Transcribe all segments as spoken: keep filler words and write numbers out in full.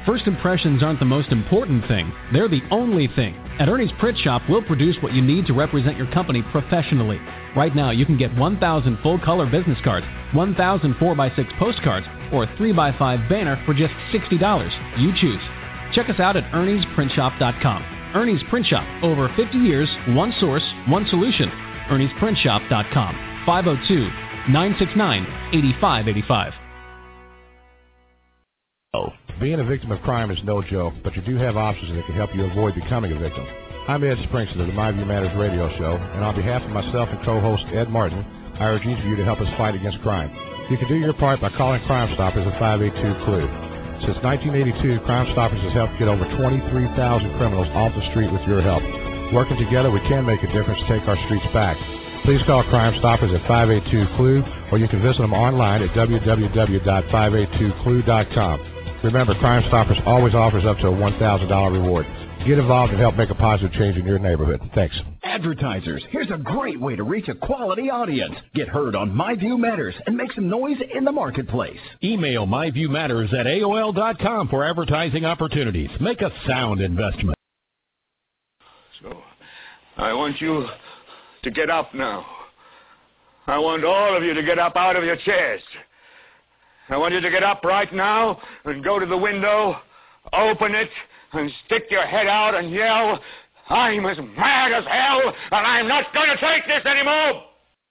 First impressions aren't the most important thing. They're the only thing. At Ernie's Print Shop, we'll produce what you need to represent your company professionally. Right now, you can get one thousand full-color business cards, one thousand four by six postcards, or a three by five banner for just sixty dollars. You choose. Check us out at ernies print shop dot com. Ernie's Print Shop. Over fifty years, one source, one solution. ernies print shop dot com. five oh two, nine six nine, eight five eight five. Being a victim of crime is no joke, but you do have options that can help you avoid becoming a victim. I'm Ed Springston of the My View Matters radio show, and on behalf of myself and co-host Ed Martin, I urge each of you to help us fight against crime. You can do your part by calling Crime Stoppers at five eight two, C L U E. Since nineteen eighty-two, Crime Stoppers has helped get over twenty-three thousand criminals off the street with your help. Working together, we can make a difference to take our streets back. Please call Crime Stoppers at five eight two, C L U E, or you can visit them online at w w w dot five eight two c l u e dot com. Remember, Crime Stoppers always offers up to a one thousand dollars reward. Get involved and help make a positive change in your neighborhood. Thanks. Advertisers, here's a great way to reach a quality audience. Get heard on My View Matters and make some noise in the marketplace. Email myviewmatters at A O L dot com for advertising opportunities. Make a sound investment. So, I want you to get up now. I want all of you to get up out of your chairs. I want you to get up right now and go to the window, open it, and stick your head out and yell, "I'm as mad as hell, and I'm not going to take this anymore!"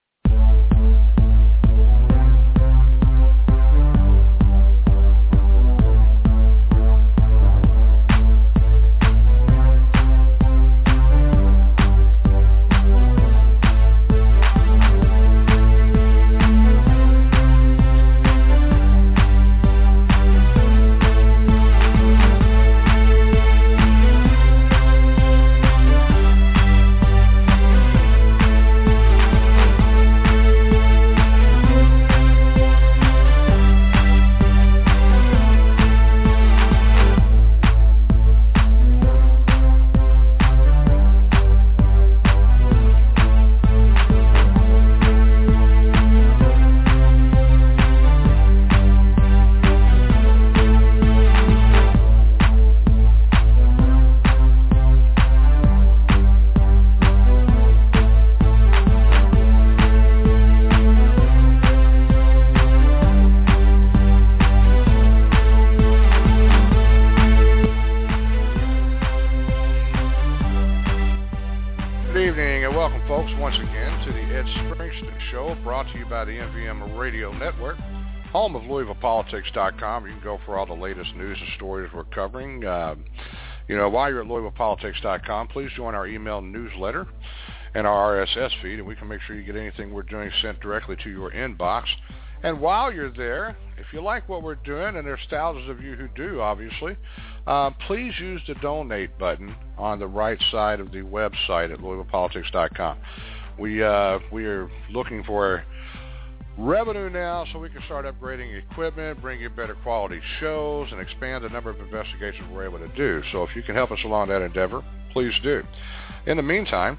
Home of Louisville Politics dot com. You can go for all the latest news and stories we're covering. Uh, you know, while you're at Louisville Politics dot com, please join our email newsletter and our R S S feed, and we can make sure you get anything we're doing sent directly to your inbox. And while you're there, if you like what we're doing, and there's thousands of you who do, obviously, uh, please use the donate button on the right side of the website at Louisville Politics dot com. We, uh, we are looking for revenue now so we can start upgrading equipment, bring you better quality shows, and expand the number of investigations we're able to do. So if you can help us along that endeavor, please do. In the meantime,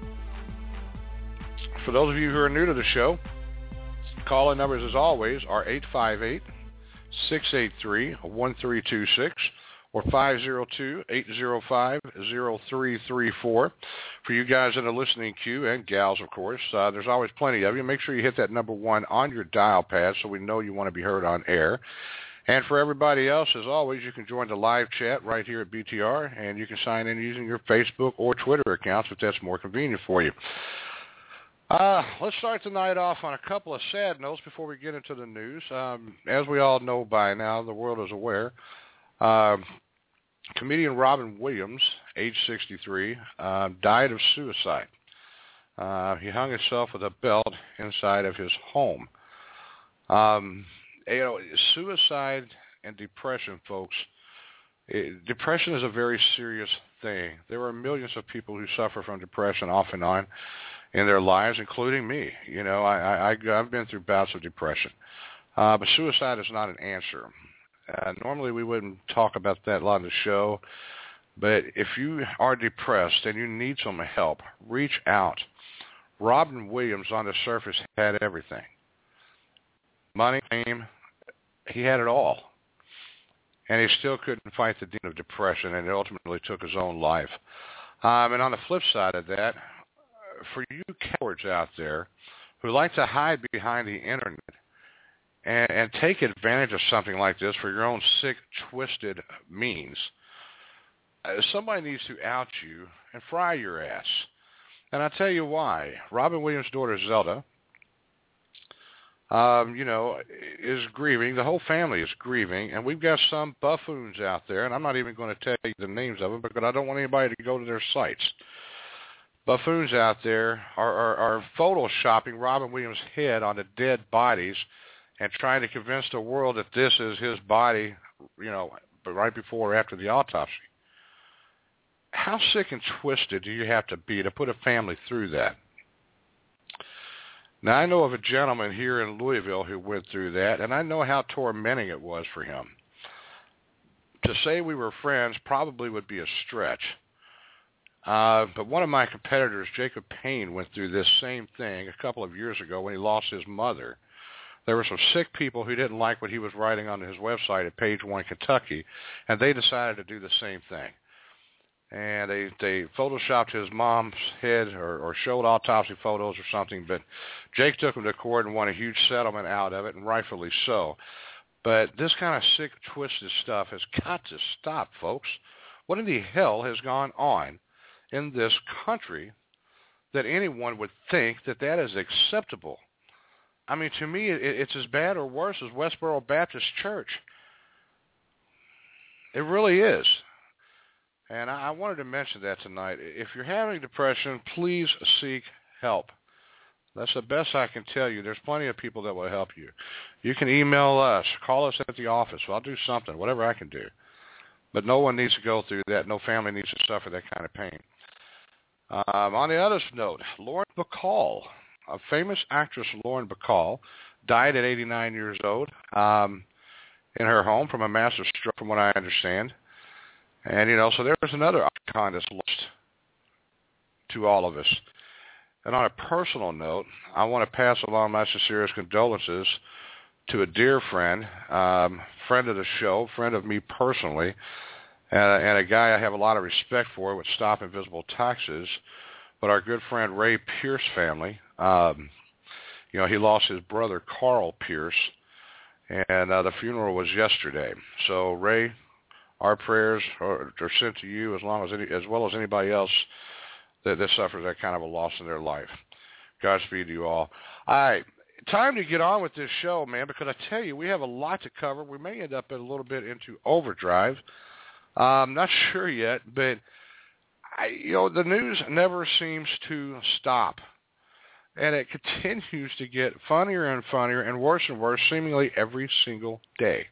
for those of you who are new to the show, call-in numbers as always are eight five eight, six eight three, one three two six or five oh two, eight oh five, oh three three four. For you guys in the listening queue, and gals, of course, uh, there's always plenty of you. Make sure you hit that number one on your dial pad so we know you want to be heard on air. And for everybody else, as always, you can join the live chat right here at B T R, and you can sign in using your Facebook or Twitter accounts if that's more convenient for you. Uh, let's start the night off on a couple of sad notes before we get into the news. Um, as we all know by now, the world is aware, uh, comedian Robin Williams, age sixty-three, uh, died of suicide. Uh, he hung himself with a belt inside of his home. Um, you know, suicide and depression, folks, it, depression is a very serious thing. There are millions of people who suffer from depression off and on in their lives, including me. You know, I, I, I've been through bouts of depression. Uh, but suicide is not an answer. Uh, normally we wouldn't talk about that a lot on the show, but if you are depressed and you need some help, reach out. Robin Williams on the surface had everything. Money, fame, he had it all. and he still couldn't fight the demon of depression, and ultimately took his own life. Um, and on the flip side of that, for you cowards out there who like to hide behind the internet and, and take advantage of something like this for your own sick, twisted means, uh, somebody needs to out you and fry your ass. And I'll tell you why. Robin Williams' daughter, Zelda, um, you know, is grieving. The whole family is grieving. And we've got some buffoons out there, and I'm not even going to tell you the names of them because I don't want anybody to go to their sites. Buffoons out there are, are, are photoshopping Robin Williams' head onto dead bodies and trying to convince the world that this is his body, you know, right before or after the autopsy. How sick and twisted do you have to be to put a family through that? Now, I know of a gentleman here in Louisville who went through that, and I know how tormenting it was for him. To say we were friends probably would be a stretch. Uh, but one of my competitors, Jacob Payne, went through this same thing a couple of years ago when he lost his mother. There were some sick people who didn't like what he was writing on his website at Page One Kentucky, and they decided to do the same thing. And they, they photoshopped his mom's head or, or showed autopsy photos or something, but Jake took him to court and won a huge settlement out of it, and rightfully so. But this kind of sick, twisted stuff has got to stop, folks. What in the hell has gone on in this country that anyone would think that that is acceptable? I mean, to me, it, it's as bad or worse as Westboro Baptist Church. It really is. And I wanted to mention that tonight. If you're having depression, please seek help. That's the best I can tell you. There's plenty of people that will help you. You can email us, call us at the office. I'll do something, whatever I can do. But no one needs to go through that. No family needs to suffer that kind of pain. Um, on the other note, Lauren Bacall, a famous actress, Lauren Bacall, died at eighty-nine years old um, in her home from a massive stroke, from what I understand. And, you know, so there's another icon that's lost to all of us. And on a personal note, I want to pass along my sincerest condolences to a dear friend, um, friend of the show, friend of me personally, and, and a guy I have a lot of respect for with Stop Invisible Taxes, but our good friend Ray Pierce family. Um, you know, he lost his brother, Carl Pierce, and uh, the funeral was yesterday. So, Ray, our prayers are, are sent to you as long as any, as well as anybody else that, that suffers that kind of a loss in their life. Godspeed to you all. All right, time to get on with this show, man, because I tell you, we have a lot to cover. We may end up a little bit into overdrive. Uh, I'm not sure yet, but I, you know, the news never seems to stop, and it continues to get funnier and funnier and worse and worse seemingly every single day.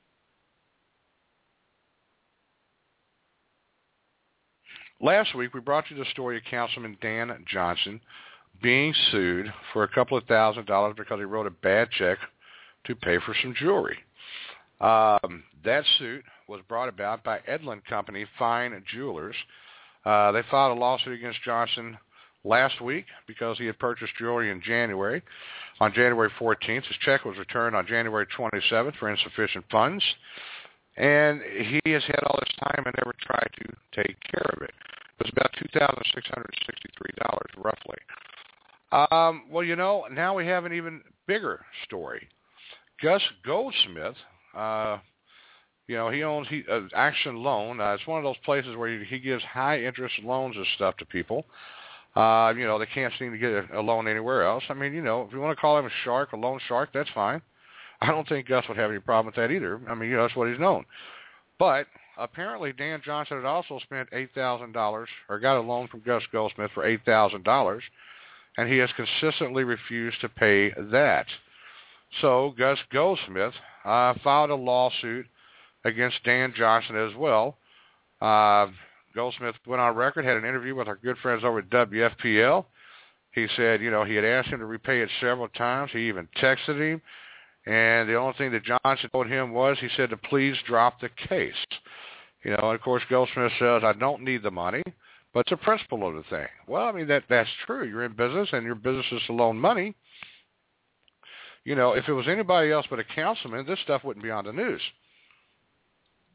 Last week, we brought you the story of Councilman Dan Johnson being sued for a couple of thousand dollars because he wrote a bad check to pay for some jewelry. Um, that suit was brought about by Edlin Company Fine Jewelers. Uh, they filed a lawsuit against Johnson last week because he had purchased jewelry in January. On January fourteenth, his check was returned on January twenty-seventh for insufficient funds. And he has had all this time and never tried to take care of it. It was about two thousand six hundred sixty-three dollars, roughly. Um, well, you know, now we have an even bigger story. Gus Goldsmith, uh, you know, he owns he, uh, Action Loan. Uh, it's one of those places where he, he gives high-interest loans and stuff to people. Uh, you know, they can't seem to get a, a loan anywhere else. I mean, you know, if you want to call him a shark, a loan shark, that's fine. I don't think Gus would have any problem with that either. I mean, you know, that's what he's known. But apparently Dan Johnson had also spent eight thousand dollars or got a loan from Gus Goldsmith for eight thousand dollars, and he has consistently refused to pay that. So Gus Goldsmith uh, filed a lawsuit against Dan Johnson as well. Uh, Goldsmith went on record, had an interview with our good friends over at W F P L. He said, you know, he had asked him to repay it several times. He even texted him. And the only thing that Johnson told him was, he said to please drop the case. You know, and of course, Goldsmith says, I don't need the money, but it's a principle of the thing. Well, I mean, that that's true. You're in business, and your business is to loan money. You know, if it was anybody else but a councilman, this stuff wouldn't be on the news.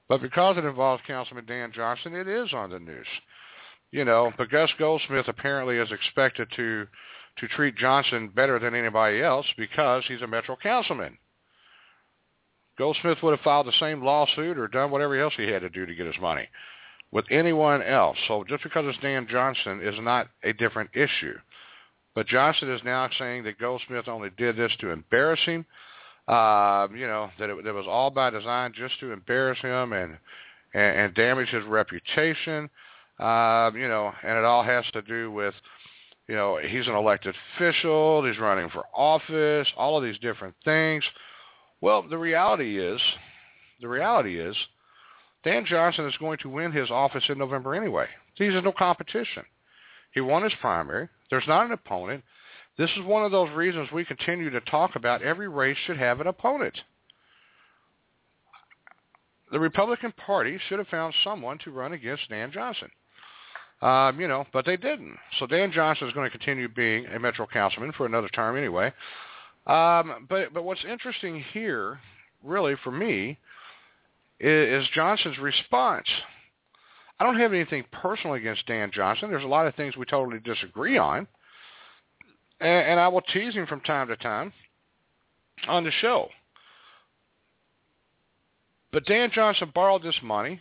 But because it involves Councilman Dan Johnson, it is on the news. You know, but Gus Goldsmith apparently is expected to to treat Johnson better than anybody else because he's a Metro councilman. Goldsmith would have filed the same lawsuit or done whatever else he had to do to get his money with anyone else. So just because it's Dan Johnson is not a different issue. But Johnson is now saying that Goldsmith only did this to embarrass him. Uh, you know, that it, it was all by design just to embarrass him and, and, and damage his reputation. Uh, you know, and it all has to do with, you know, he's an elected official, he's running for office, all of these different things. Well, the reality is, the reality is, Dan Johnson is going to win his office in November anyway. He's no competition. He won his primary. There's not an opponent. This is one of those reasons we continue to talk about every race should have an opponent. The Republican Party should have found someone to run against Dan Johnson. Um, you know, but they didn't. So Dan Johnson is going to continue being a Metro councilman for another term anyway. Um, but but what's interesting here, really, for me, is, is Johnson's response. I don't have anything personal against Dan Johnson. There's a lot of things we totally disagree on. And, and I will tease him from time to time on the show. But Dan Johnson borrowed this money.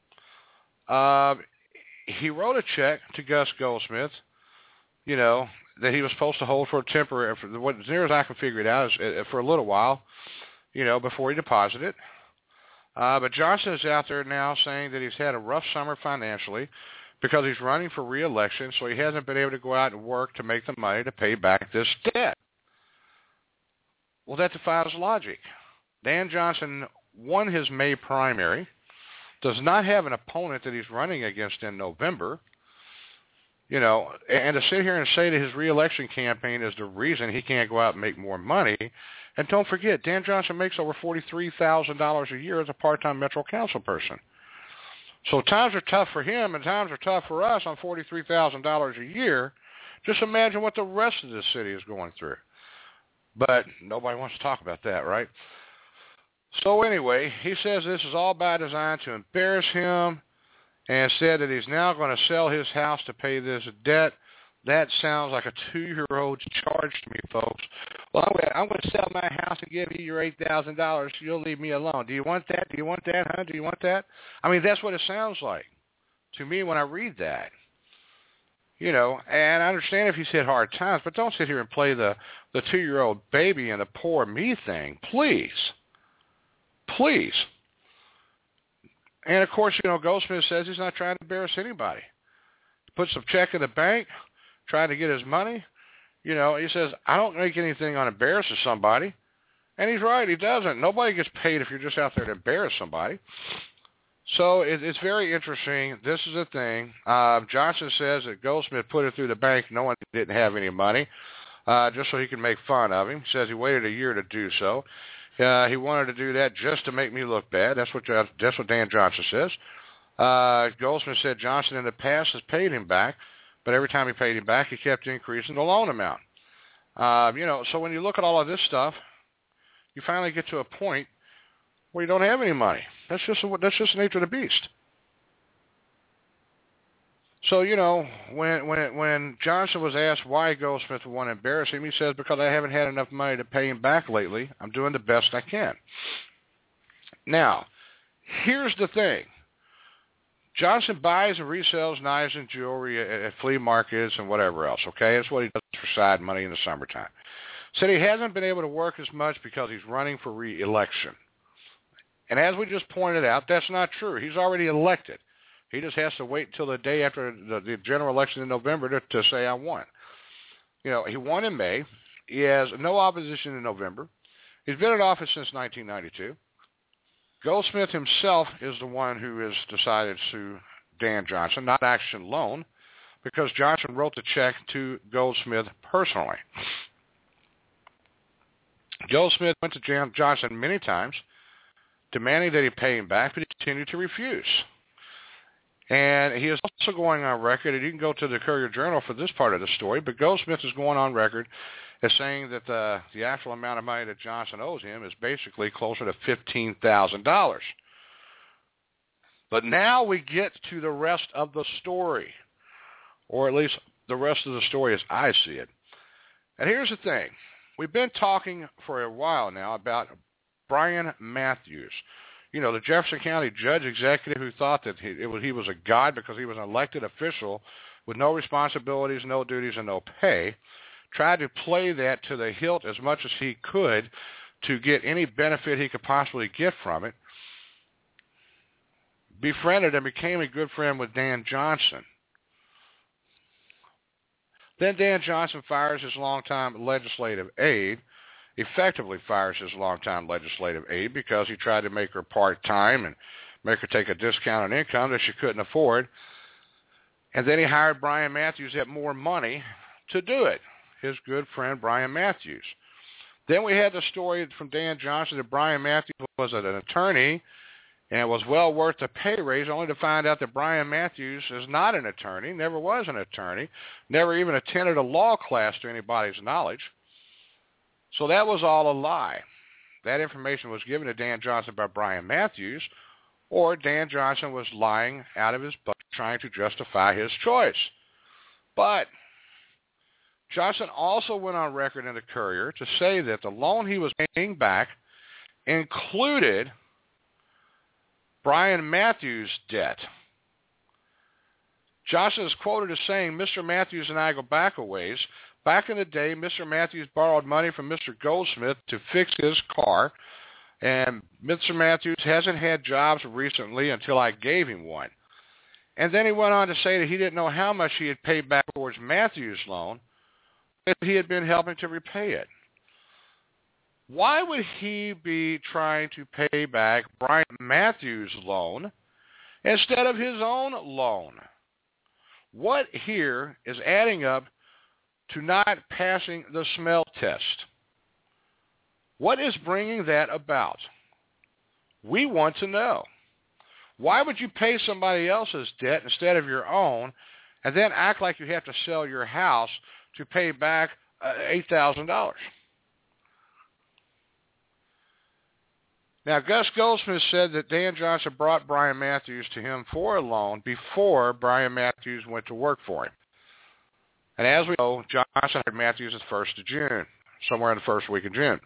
Uh, he wrote a check to Gus Goldsmith, you know, that he was supposed to hold for a temporary, for what, as near as I can figure it out, is uh, for a little while, you know, before he deposited it. Uh, but Johnson is out there now saying that he's had a rough summer financially because he's running for re-election, so he hasn't been able to go out and work to make the money to pay back this debt. Well, that defies logic. Dan Johnson won his May primary, does not have an opponent that he's running against in November, you know, and to sit here and say that his re-election campaign is the reason he can't go out and make more money. And don't forget, Dan Johnson makes over forty-three thousand dollars a year as a part-time Metro Council person. So times are tough for him and times are tough for us on forty-three thousand dollars a year. Just imagine what the rest of this city is going through. But nobody wants to talk about that, right? So anyway, he says this is all by design to embarrass him and said that he's now going to sell his house to pay this debt. That sounds like a two-year-old's charge to me, folks. Well, I'm going, to, I'm going to sell my house and give you your eight thousand dollars. You'll leave me alone. Do you want that? Do you want that, huh? Do you want that? I mean, that's what it sounds like to me when I read that. You know, and I understand if he's hit hard times, but don't sit here and play the, the two-year-old baby and the poor me thing. Please. Please. And, of course, you know, Goldsmith says he's not trying to embarrass anybody. He puts a check in the bank, trying to get his money. You know, he says, I don't make anything on embarrassing somebody. And he's right, he doesn't. Nobody gets paid if you're just out there to embarrass somebody. So it, it's very interesting. This is the thing. Uh, Johnson says that Goldsmith put it through the bank knowing he didn't have any money, uh, just so he could make fun of him. He says he waited a year to do so. Uh, he wanted to do that just to make me look bad. That's what that's what Dan Johnson says. Uh, Goldsmith said Johnson in the past has paid him back, but every time he paid him back, he kept increasing the loan amount. Uh, you know, so when you look at all of this stuff, you finally get to a point where you don't have any money. That's just a, that's just the nature of the beast. So, you know, when when when Johnson was asked why Goldsmith would want to embarrass him, he says, because I haven't had enough money to pay him back lately. I'm doing the best I can. Now, here's the thing. Johnson buys and resells knives and jewelry at, at flea markets and whatever else, okay? That's what he does for side money in the summertime. Said he hasn't been able to work as much because he's running for re-election. And as we just pointed out, that's not true. He's already elected. He just has to wait until the day after the, the general election in November to, to say I won. You know, he won in May. He has no opposition in November. He's been in office since nineteen ninety-two. Goldsmith himself is the one who has decided to sue Dan Johnson, not Action Loan, because Johnson wrote the check to Goldsmith personally. Goldsmith went to Jan Johnson many times, demanding that he pay him back, but he continued to refuse. And he is also going on record, and you can go to the Courier-Journal for this part of the story, but Goldsmith is going on record as saying that the, the actual amount of money that Johnson owes him is basically closer to fifteen thousand dollars. But now we get to the rest of the story, or at least the rest of the story as I see it. And here's the thing. We've been talking for a while now about Brian Matthews. You know, the Jefferson County judge executive who thought that he, it was, he was a god because he was an elected official with no responsibilities, no duties, and no pay, tried to play that to the hilt as much as he could to get any benefit he could possibly get from it, befriended and became a good friend with Dan Johnson. Then Dan Johnson fires his longtime legislative aide, effectively fires his longtime legislative aide because he tried to make her part-time and make her take a discount on income that she couldn't afford. And then he hired Brian Matthews at more money to do it, his good friend Brian Matthews. Then we had the story from Dan Johnson that Brian Matthews was an attorney and it was well worth the pay raise, only to find out that Brian Matthews is not an attorney, never was an attorney, never even attended a law class to anybody's knowledge. So that was all a lie. That information was given to Dan Johnson by Brian Matthews, or Dan Johnson was lying out of his butt trying to justify his choice. But Johnson also went on record in the Courier to say that the loan he was paying back included Brian Matthews' debt. Johnson is quoted as saying, Mister Matthews and I go back a ways. Back in the day, Mister Matthews borrowed money from Mister Goldsmith to fix his car, and Mister Matthews hasn't had jobs recently until I gave him one. And then he went on to say that he didn't know how much he had paid back towards Matthews' loan, but he had been helping to repay it. Why would he be trying to pay back Brian Matthews' loan instead of his own loan? What here is adding up to not passing the smell test? What is bringing that about? We want to know. Why would you pay somebody else's debt instead of your own and then act like you have to sell your house to pay back uh, eight thousand dollars? Now, Gus Goldsmith said that Dan Johnson brought Brian Matthews to him for a loan before Brian Matthews went to work for him. And as we know, Johnson hired Matthews the first of June, somewhere in the first week of June.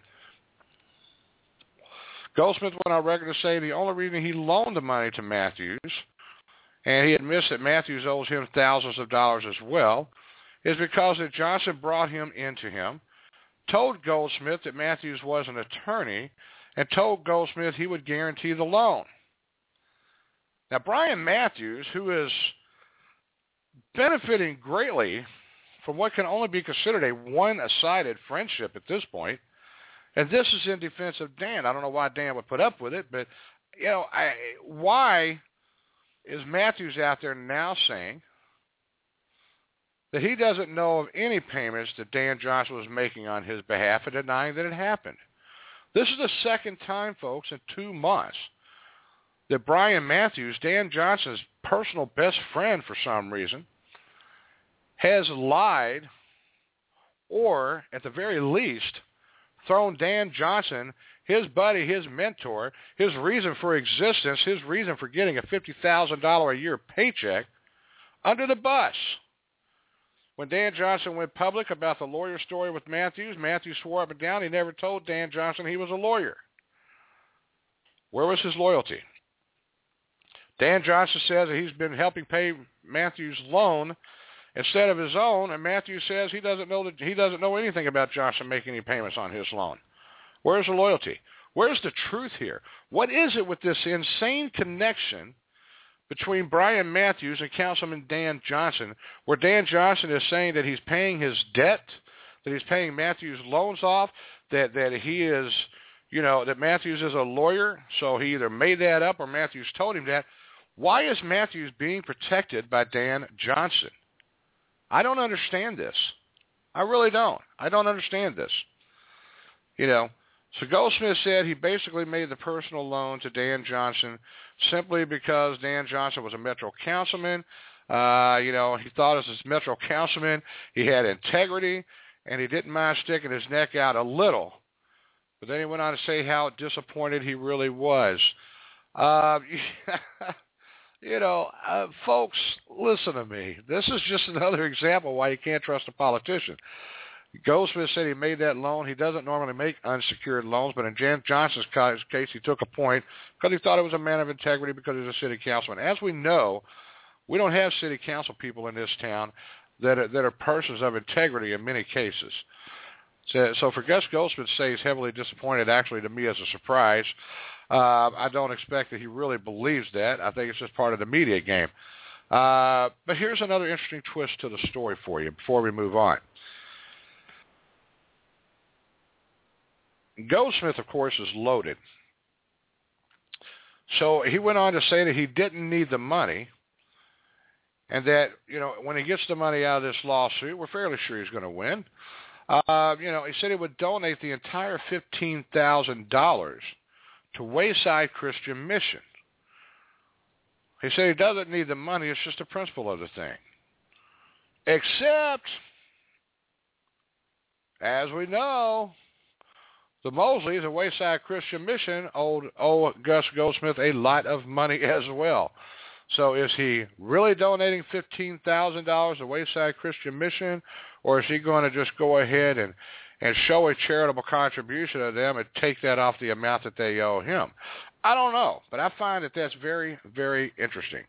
Goldsmith went on record to say the only reason he loaned the money to Matthews, and he admits that Matthews owes him thousands of dollars as well, is because that Johnson brought him into him, told Goldsmith that Matthews was an attorney, and told Goldsmith he would guarantee the loan. Now, Brian Matthews, who is benefiting greatly from what can only be considered a one-sided friendship at this point, and this is in defense of Dan. I don't know why Dan would put up with it, but, you know, I, why is Matthews out there now saying that he doesn't know of any payments that Dan Johnson was making on his behalf and denying that it happened? This is the second time, folks, in two months that Brian Matthews, Dan Johnson's personal best friend for some reason, has lied or, at the very least, thrown Dan Johnson, his buddy, his mentor, his reason for existence, his reason for getting a fifty thousand dollars a year paycheck, under the bus. When Dan Johnson went public about the lawyer story with Matthews, Matthews swore up and down he never told Dan Johnson he was a lawyer. Where was his loyalty? Dan Johnson says that he's been helping pay Matthews' loan instead of his own, and Matthews says he doesn't know that he doesn't know anything about Johnson making any payments on his loan. Where's the loyalty? Where's the truth here? What is it with this insane connection between Brian Matthews and Councilman Dan Johnson, where Dan Johnson is saying that he's paying his debt, that he's paying Matthews' loans off, that, that he is, you know, that Matthews is a lawyer, so he either made that up or Matthews told him that. Why is Matthews being protected by Dan Johnson? I don't understand this. I really don't. I don't understand this. You know, so Goldsmith said he basically made the personal loan to Dan Johnson simply because Dan Johnson was a Metro councilman. Uh, you know, he thought as a Metro councilman he had integrity, and he didn't mind sticking his neck out a little. But then he went on to say how disappointed he really was. Uh, You know, uh, folks, listen to me. This is just another example why you can't trust a politician. Goldsmith said he made that loan. He doesn't normally make unsecured loans, but in Jan Johnson's case, he took a point because he thought he was a man of integrity because he's a city councilman. As we know, we don't have city council people in this town that are, that are persons of integrity in many cases. So, so for Gus Goldsmith to say he's heavily disappointed, actually, to me, as a surprise. Uh, I don't expect that he really believes that. I think it's just part of the media game. Uh, but here's another interesting twist to the story for you before we move on. Goldsmith, of course, is loaded. So he went on to say that he didn't need the money and that, you know, when he gets the money out of this lawsuit, we're fairly sure he's going to win. Uh, you know, he said he would donate the entire fifteen thousand dollars to Wayside Christian Mission. He said he doesn't need the money. It's just the principle of the thing. Except, as we know, the Mosleys of Wayside Christian Mission owed, owe Gus Goldsmith a lot of money as well. So is he really donating fifteen thousand dollars to Wayside Christian Mission, or is he going to just go ahead and, and show a charitable contribution to them and take that off the amount that they owe him? I don't know, but I find that that's very, very interesting.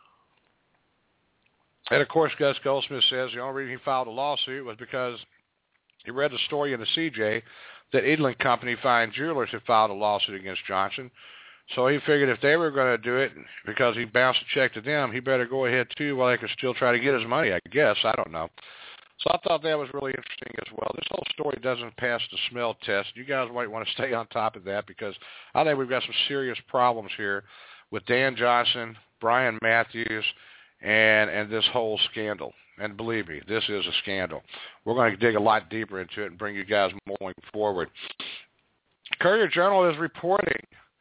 And, of course, Gus Goldsmith says the only reason he filed a lawsuit was because he read the story in the C J that Edlin Company Fine Jewelers had filed a lawsuit against Johnson. So he figured if they were going to do it because he bounced a check to them, he better go ahead too while they could still try to get his money, I guess. I don't know. So I thought that was really interesting as well. This whole story doesn't pass the smell test. You guys might want to stay on top of that because I think we've got some serious problems here with Dan Johnson, Brian Matthews, and, and this whole scandal. And believe me, this is a scandal. We're going to dig a lot deeper into it and bring you guys more going forward. Courier-Journal is reporting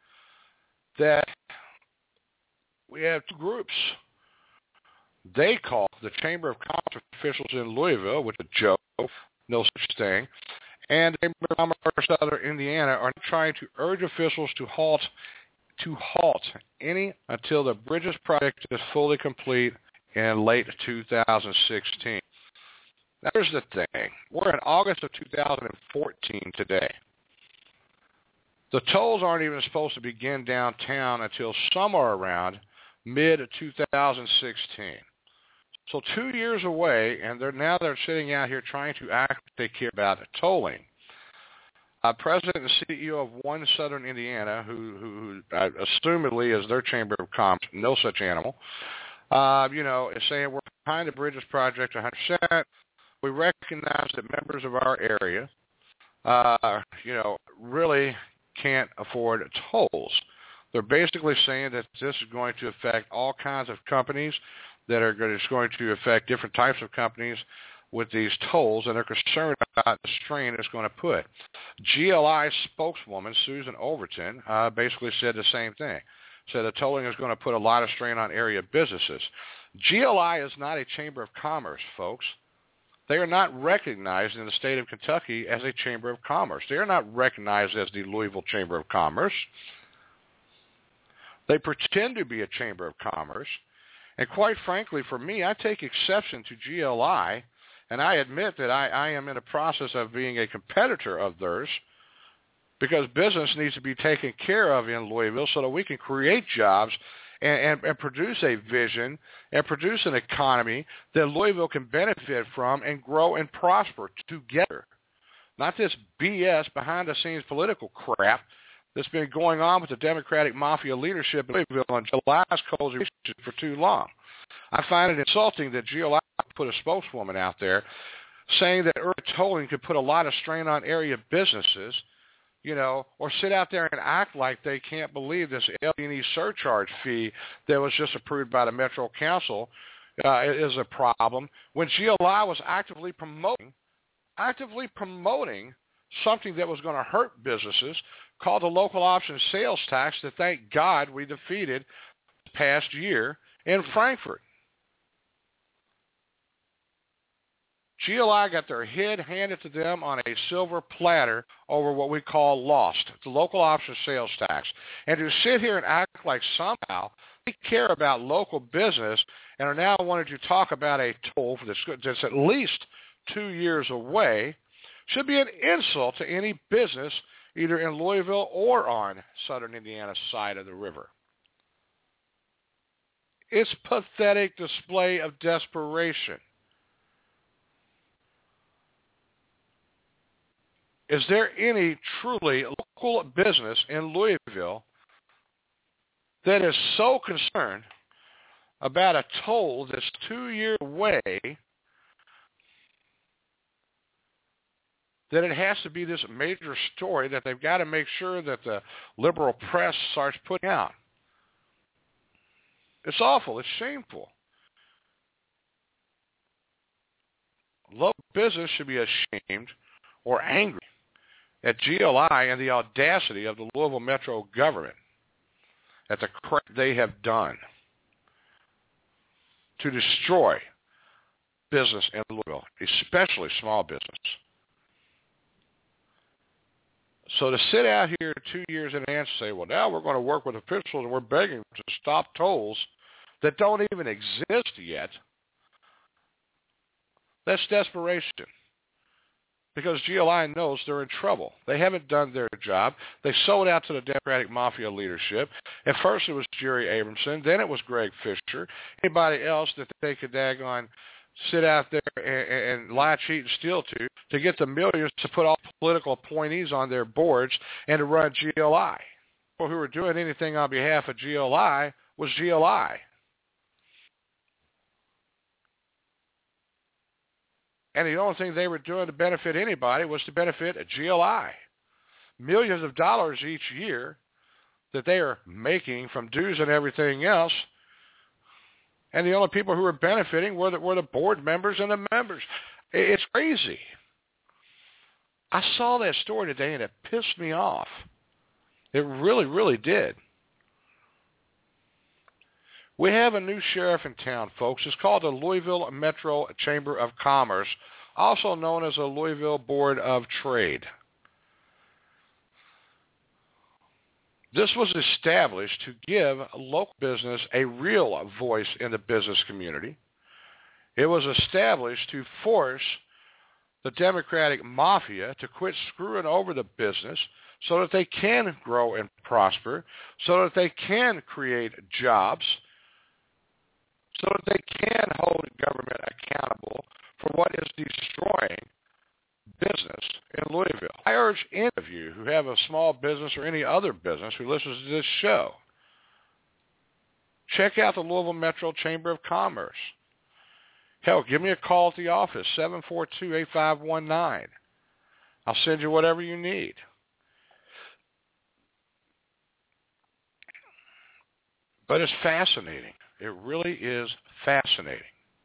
that we have two groups. They call the Chamber of Commerce officials in Louisville, which is a joke, no such thing, and the Chamber of Commerce of Southern Indiana are trying to urge officials to halt to halt any until the Bridges project is fully complete in late two thousand sixteen. Now, here's the thing. We're in August of two thousand fourteen today. The tolls aren't even supposed to begin downtown until somewhere around mid two thousand sixteen. So two years away, and they're now they're sitting out here trying to act they care about tolling. Uh, President and C E O of One Southern Indiana, who, who, who uh, assumedly is their Chamber of Commerce, no such animal, uh, you know, is saying we're behind the Bridges project one hundred percent. We recognize that members of our area, uh, you know, really can't afford tolls. They're basically saying that this is going to affect all kinds of companies, that are going to, it's going to affect different types of companies with these tolls, and they're concerned about the strain it's going to put. G L I spokeswoman Susan Overton uh, basically said the same thing. Said the tolling is going to put a lot of strain on area businesses. G L I is not a chamber of commerce, folks. They are not recognized in the state of Kentucky as a chamber of commerce. They are not recognized as the Louisville Chamber of Commerce. They pretend to be a chamber of commerce. And quite frankly, for me, I take exception to G L I, and I admit that I, I am in the process of being a competitor of theirs because business needs to be taken care of in Louisville so that we can create jobs and, and, and produce a vision and produce an economy that Louisville can benefit from and grow and prosper together. Not this B S behind-the-scenes political crap that's been going on with the Democratic mafia leadership in Louisville and July's cozy for too long. I find it insulting that G L I put a spokeswoman out there saying that early tolling could put a lot of strain on area businesses, you know, or sit out there and act like they can't believe this L and E surcharge fee that was just approved by the Metro Council uh, is a problem when G L I was actively promoting, actively promoting something that was going to hurt businesses called the local option sales tax that, thank God, we defeated past year in Frankfort. G L I got their head handed to them on a silver platter over what we call LOST, the local option sales tax. And to sit here and act like somehow they care about local business and are now wanting to talk about a toll that's, that's at least two years away should be an insult to any business either in Louisville or on southern Indiana's side of the river. It's a pathetic display of desperation. Is there any truly local business in Louisville that is so concerned about a toll that's two years away that it has to be this major story that they've got to make sure that the liberal press starts putting out? It's awful. It's shameful. Local business should be ashamed or angry at G L I and the audacity of the Louisville Metro government at the crap they have done to destroy business in Louisville, especially small business. So to sit out here two years in advance and say, well, now we're going to work with officials and we're begging to stop tolls that don't even exist yet, that's desperation. Because G L I knows they're in trouble. They haven't done their job. They sold out to the Democratic Mafia leadership. At first it was Jerry Abramson. Then it was Greg Fisher. Anybody else that they could daggone sit out there and, and lie, cheat, and steal to to get the millions to put all political appointees on their boards and to run G L I. People who were doing anything on behalf of G L I was G L I. And the only thing they were doing to benefit anybody was to benefit a G L I. Millions of dollars each year that they are making from dues and everything else. And the only people who were benefiting were the, were the board members and the members. It's crazy. I saw that story today and it pissed me off. It really, really did. We have a new sheriff in town, folks. It's called the Louisville Metro Chamber of Commerce, also known as the Louisville Board of Trade. This was established to give local business a real voice in the business community. It was established to force the Democratic Mafia to quit screwing over the business so that they can grow and prosper, so that they can create jobs, so that they can hold government accountable for what is destroying business in Louisville. I urge any of you who have a small business or any other business who listens to this show, check out the Louisville Metro Chamber of Commerce. Hell, give me a call at the office, seven four two, eight five one nine. I'll send you whatever you need. But it's fascinating. It really is fascinating.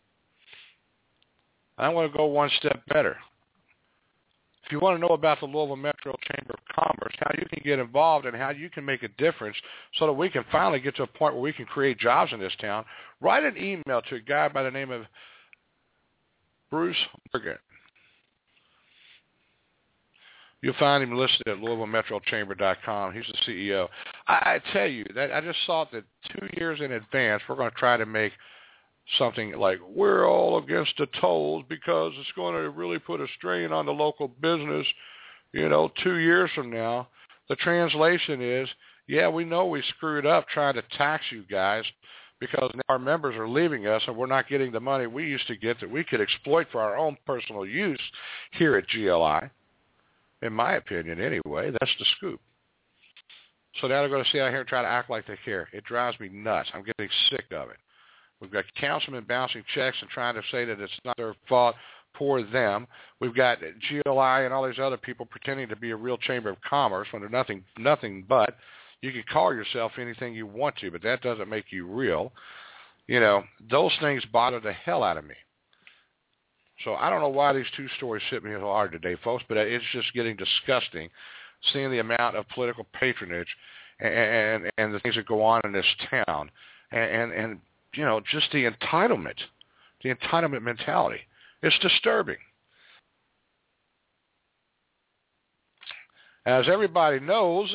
I want to go one step better. If you want to know about the Louisville Metro Chamber of Commerce, how you can get involved and how you can make a difference so that we can finally get to a point where we can create jobs in this town, write an email to a guy by the name of Bruce Morgan. You'll find him listed at Louisville Metro Chamber dot com. He's the C E O. I, I tell you, that I just thought that two years in advance, we're going to try to make something like, we're all against the tolls because it's going to really put a strain on the local business, you know, two years from now. The translation is, yeah, we know we screwed up trying to tax you guys because now our members are leaving us and we're not getting the money we used to get that we could exploit for our own personal use here at G L I. In my opinion, anyway, that's the scoop. So now they're going to sit out here and try to act like they care. It drives me nuts. I'm getting sick of it. We've got councilmen bouncing checks and trying to say that it's not their fault, poor them. We've got G L I and all these other people pretending to be a real chamber of commerce when they're nothing, nothing but. You can call yourself anything you want to, but that doesn't make you real. You know, those things bother the hell out of me. So I don't know why these two stories hit me so hard today, folks, but it's just getting disgusting seeing the amount of political patronage and, and, and the things that go on in this town and, and, and, you know, just the entitlement, the entitlement mentality. It's disturbing. As everybody knows,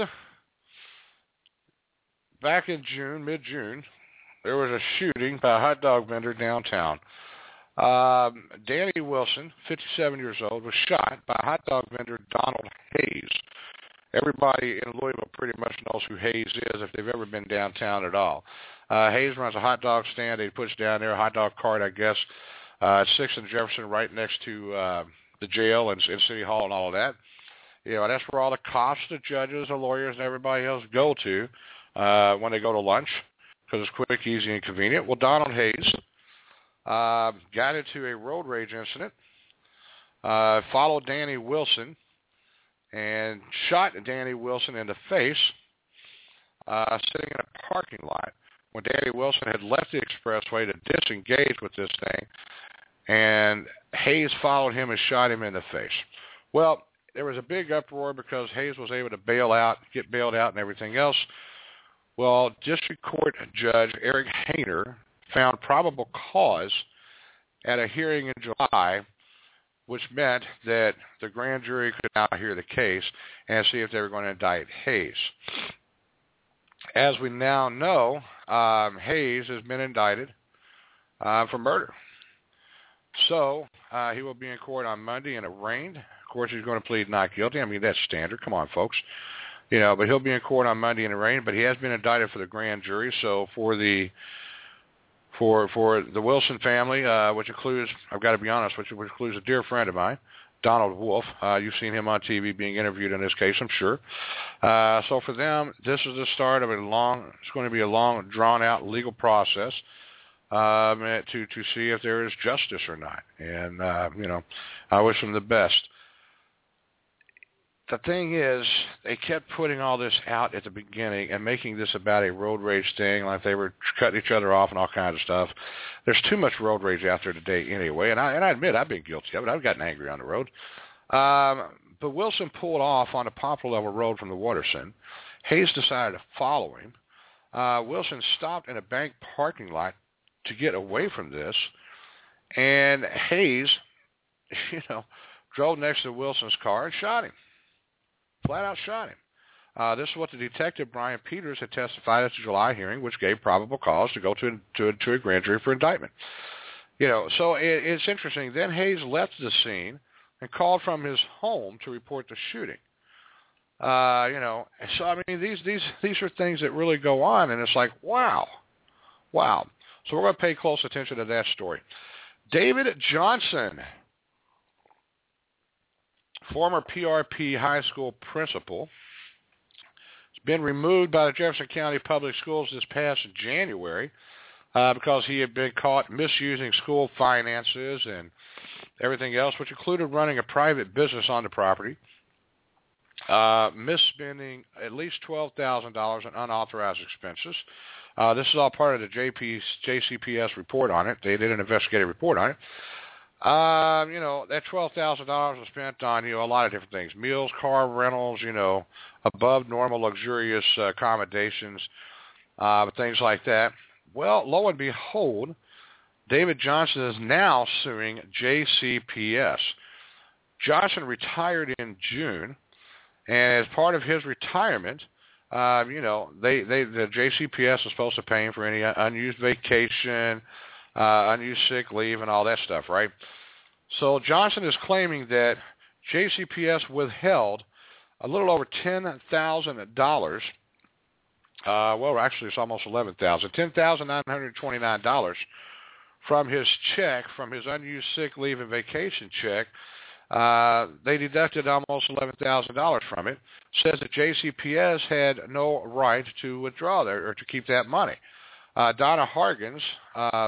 back in June, mid-June, there was a shooting by a hot dog vendor downtown. Um, Danny Wilson, fifty-seven years old, was shot by a hot dog vendor, Donald Hayes. Everybody in Louisville pretty much knows who Hayes is if they've ever been downtown at all. Uh, Hayes runs a hot dog stand. He puts down there a hot dog cart, I guess, uh, at sixth and Jefferson, right next to uh, the jail and, and City Hall and all of that. You know, that's where all the cops, the judges, the lawyers, and everybody else go to uh, when they go to lunch because it's quick, easy, and convenient. Well, Donald Hayes uh, got into a road rage incident, uh, followed Danny Wilson, and shot Danny Wilson in the face uh, sitting in a parking lot when Danny Wilson had left the expressway to disengage with this thing, and Hayes followed him and shot him in the face. Well, there was a big uproar because Hayes was able to bail out, get bailed out and everything else. Well, District Court Judge Eric Hayner found probable cause at a hearing in July, which meant that the grand jury could now hear the case and see if they were going to indict Hayes. As we now know, um, Hayes has been indicted uh, for murder. So uh, he will be in court on Monday and arraigned. Of course, he's going to plead not guilty. I mean, that's standard. Come on, folks. You know, but he'll be in court on Monday and arraigned. But he has been indicted for the grand jury. So for the For for the Wilson family, uh, which includes, I've got to be honest, which, which includes a dear friend of mine, Donald Wolf. Uh, you've seen him on T V being interviewed in this case, I'm sure. Uh, so for them, this is the start of a long, it's going to be a long, drawn-out legal process um, to, to see if there is justice or not. And, uh, you know, I wish them the best. The thing is, they kept putting all this out at the beginning and making this about a road rage thing, like they were cutting each other off and all kinds of stuff. There's too much road rage out there today anyway, and I, and I admit I've been guilty of it. I've gotten angry on the road. Um, but Wilson pulled off on a Poplar Level road from the Waterson. Hayes decided to follow him. Uh, Wilson stopped in a bank parking lot to get away from this, and Hayes, you know, drove next to Wilson's car and shot him. Flat out shot him. Uh, this is what the detective, Brian Peters, had testified at the July hearing, which gave probable cause to go to, to, to a grand jury for indictment. You know, so it, it's interesting. Then Hayes left the scene and called from his home to report the shooting. Uh, you know, so I mean, these these these are things that really go on, and it's like, wow, wow. So we're going to pay close attention to that story. David Johnson, former P R P high school principal, has been removed by the Jefferson County Public Schools this past January uh, because he had been caught misusing school finances and everything else, which included running a private business on the property, uh, misspending at least twelve thousand dollars in unauthorized expenses. Uh, this is all part of the J P, J C P S report on it. They did an investigative report on it. Uh, you know, that twelve thousand dollars was spent on, you know, a lot of different things. Meals, car rentals, you know, above normal luxurious uh, accommodations, uh, things like that. Well, lo and behold, David Johnson is now suing J C P S. Johnson retired in June, and as part of his retirement, uh, you know, they, they the J C P S is supposed to pay him for any unused vacation, Uh, unused sick leave, and all that stuff, right? So Johnson is claiming that J C P S withheld a little over ten thousand dollars. Uh, well, actually, it's almost eleven thousand dollars. ten thousand nine hundred twenty-nine dollars from his check, from his unused sick leave and vacation check. Uh, they deducted almost eleven thousand dollars from it. Says that J C P S had no right to withdraw that or to keep that money. Uh, Donna Hargens, uh,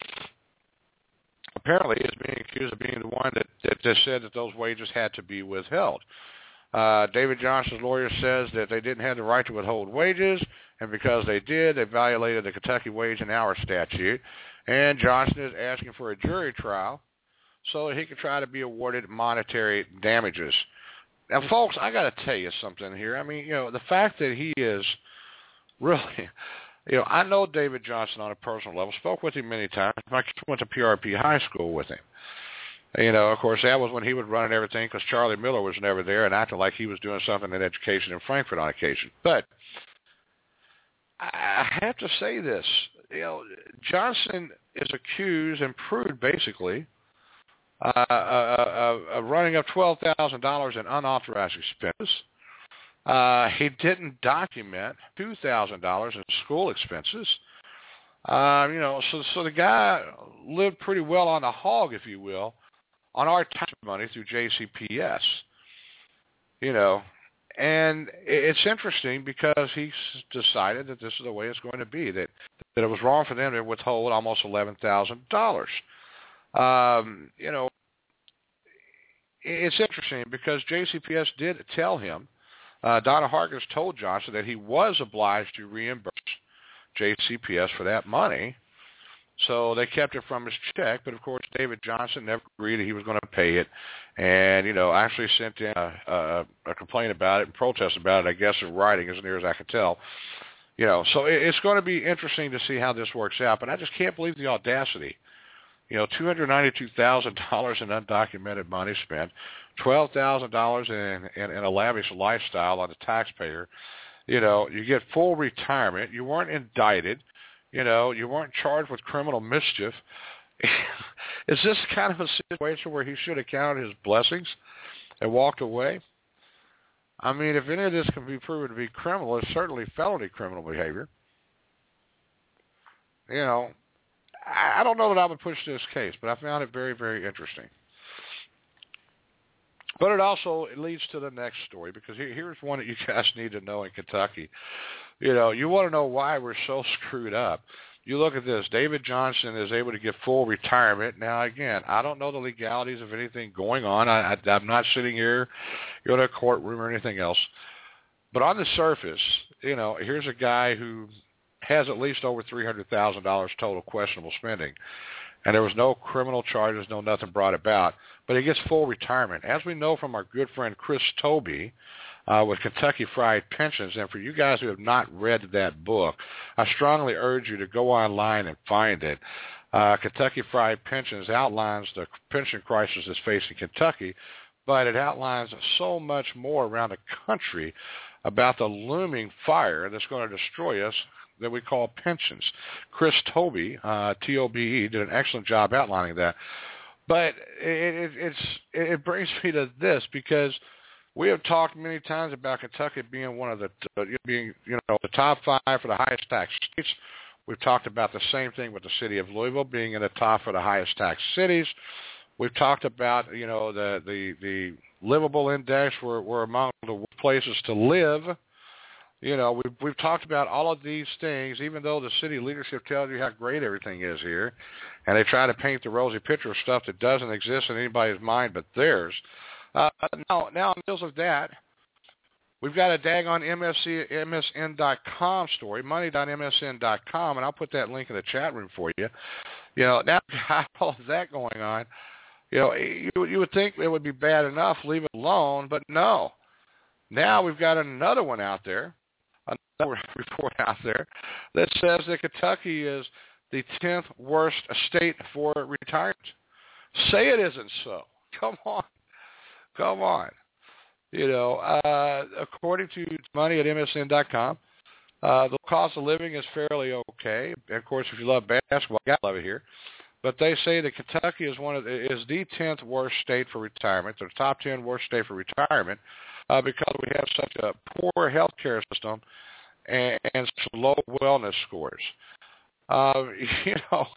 apparently is being accused of being the one that, that, that said that those wages had to be withheld. Uh, David Johnson's lawyer says that they didn't have the right to withhold wages, and because they did, they violated the Kentucky Wage and Hour Statute, and Johnson is asking for a jury trial so that he can try to be awarded monetary damages. Now, folks, I got to tell you something here. I mean, you know, the fact that he is really... You know, I know David Johnson on a personal level, spoke with him many times. I went to P R P high school with him. You know, of course, that was when he would run and everything because Charlie Miller was never there and acting like he was doing something in education in Frankfurt on occasion. But I have to say this. You know, Johnson is accused and proved, basically, uh, uh, uh, of running up twelve thousand dollars in unauthorized expenses. Uh, he didn't document two thousand dollars in school expenses. Uh, you know, so so the guy lived pretty well on the hog, if you will, on our tax money through J C P S. You know, and it's interesting because he decided that this is the way it's going to be, that, that it was wrong for them to withhold almost eleven thousand dollars. Um, you know, it's interesting because J C P S did tell him, uh, Donna Harkins told Johnson that he was obliged to reimburse J C P S for that money. So they kept it from his check, but of course David Johnson never agreed that he was going to pay it, and you know actually sent in a, a, a complaint about it and protest about it, I guess in writing, as near as I could tell. You know, so it, it's going to be interesting to see how this works out. But I just can't believe the audacity. You know, two hundred ninety-two thousand dollars in undocumented money spent, twelve thousand dollars in, in in a lavish lifestyle on the taxpayer. You know, you get full retirement. You weren't indicted. You know, you weren't charged with criminal mischief. Is this kind of a situation where he should have counted his blessings and walked away? I mean, if any of this can be proven to be criminal, it's certainly felony criminal behavior. You know, I don't know that I would push this case, but I found it very, very interesting. But it also it leads to the next story, because here, here's one that you guys need to know in Kentucky. You know, you want to know why we're so screwed up. You look at this. David Johnson is able to get full retirement. Now, again, I don't know the legalities of anything going on. I, I, I'm not sitting here in a courtroom or anything else. But on the surface, you know, here's a guy who has at least over three hundred thousand dollars total questionable spending. And there was no criminal charges, no nothing brought about. But he gets full retirement. As we know from our good friend Chris Tobey uh, with Kentucky Fried Pensions, and for you guys who have not read that book, I strongly urge you to go online and find it. Uh, Kentucky Fried Pensions outlines the pension crisis that's facing Kentucky, but it outlines so much more around the country about the looming fire that's going to destroy us that we call pensions. Chris Tobey, uh, T O B E, did an excellent job outlining that. But it, it, it's, it brings me to this, because we have talked many times about Kentucky being one of the uh, being you know the top five for the highest tax states. We've talked about the same thing with the city of Louisville being in the top for the highest tax cities. We've talked about you know the the, the livable index. We're, we're among the places to live. You know, we've, we've talked about all of these things, even though the city leadership tells you how great everything is here, and they try to paint the rosy picture of stuff that doesn't exist in anybody's mind but theirs. Uh, now, now, on the heels of that, we've got a daggone M S C, M S N dot com story, money dot M S N dot com, and I'll put that link in the chat room for you. You know, now got all of that going on. You know, you, you would think it would be bad enough, leave it alone, but no. Now we've got another one out there. Another report out there that says that Kentucky is the tenth worst state for retirement. Say it isn't so. Come on. Come on. You know, uh, according to money at M S N dot com, uh, the cost of living is fairly okay. And of course, if you love basketball, you gotta love it here. But they say that Kentucky is one of the, is the tenth worst state for retirement, the top ten worst state for retirement, uh, because we have such a poor health care system and, and low wellness scores. Uh, you know,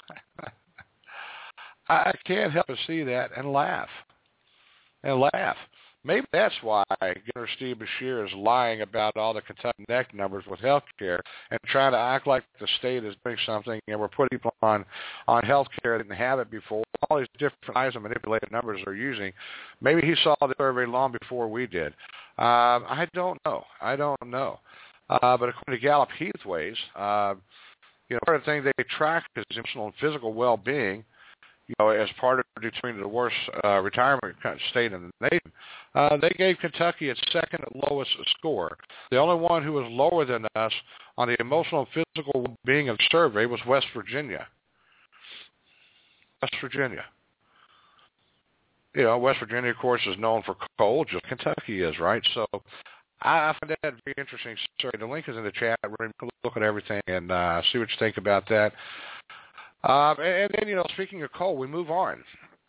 I can't help but see that and laugh, and laugh. Maybe that's why Governor Steve Beshear is lying about all the Kentucky neck numbers with health care and trying to act like the state is doing something and we're putting people on, on health care that didn't have it before. All these different kinds of manipulated numbers they're using. Maybe he saw the survey long before we did. Uh, I don't know. I don't know. Uh, but according to Gallup Heathways, uh, you know, part of the thing they track is emotional and physical well-being, you know, as part of determining the worst uh, retirement state in the nation. Uh, they gave Kentucky its second lowest score. The only one who was lower than us on the emotional and physical well-being of the survey was West Virginia. West Virginia. you know, West Virginia, of course, is known for coal, just Kentucky is, right? So I find that very interesting. Sorry, the link is in the chat room. Look at everything and uh, see what you think about that. Um, and, and then, you know, speaking of coal, we move on.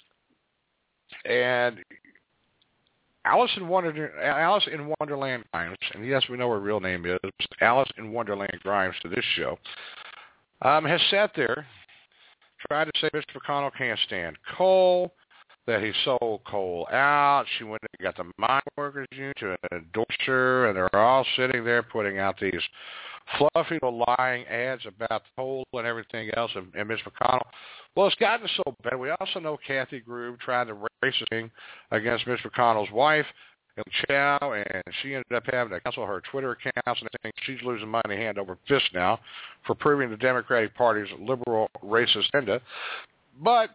And Alice in, Wonder, Alice in Wonderland Grimes, and yes, we know her real name is Alice in Wonderland Grimes to this show, um, has sat there trying to say Mister McConnell can't stand coal, that he sold coal out. She went and got the mine workers union to endorse her, and they're all sitting there putting out these fluffy little lying ads about coal and everything else, and, and Miz McConnell. Well, it's gotten so bad. We also know Kathy Grube tried to race a thing against Miz McConnell's wife, Chow, and she ended up having to cancel her Twitter accounts and everything. She's losing money hand over fist now for proving the Democratic Party's liberal racist agenda. But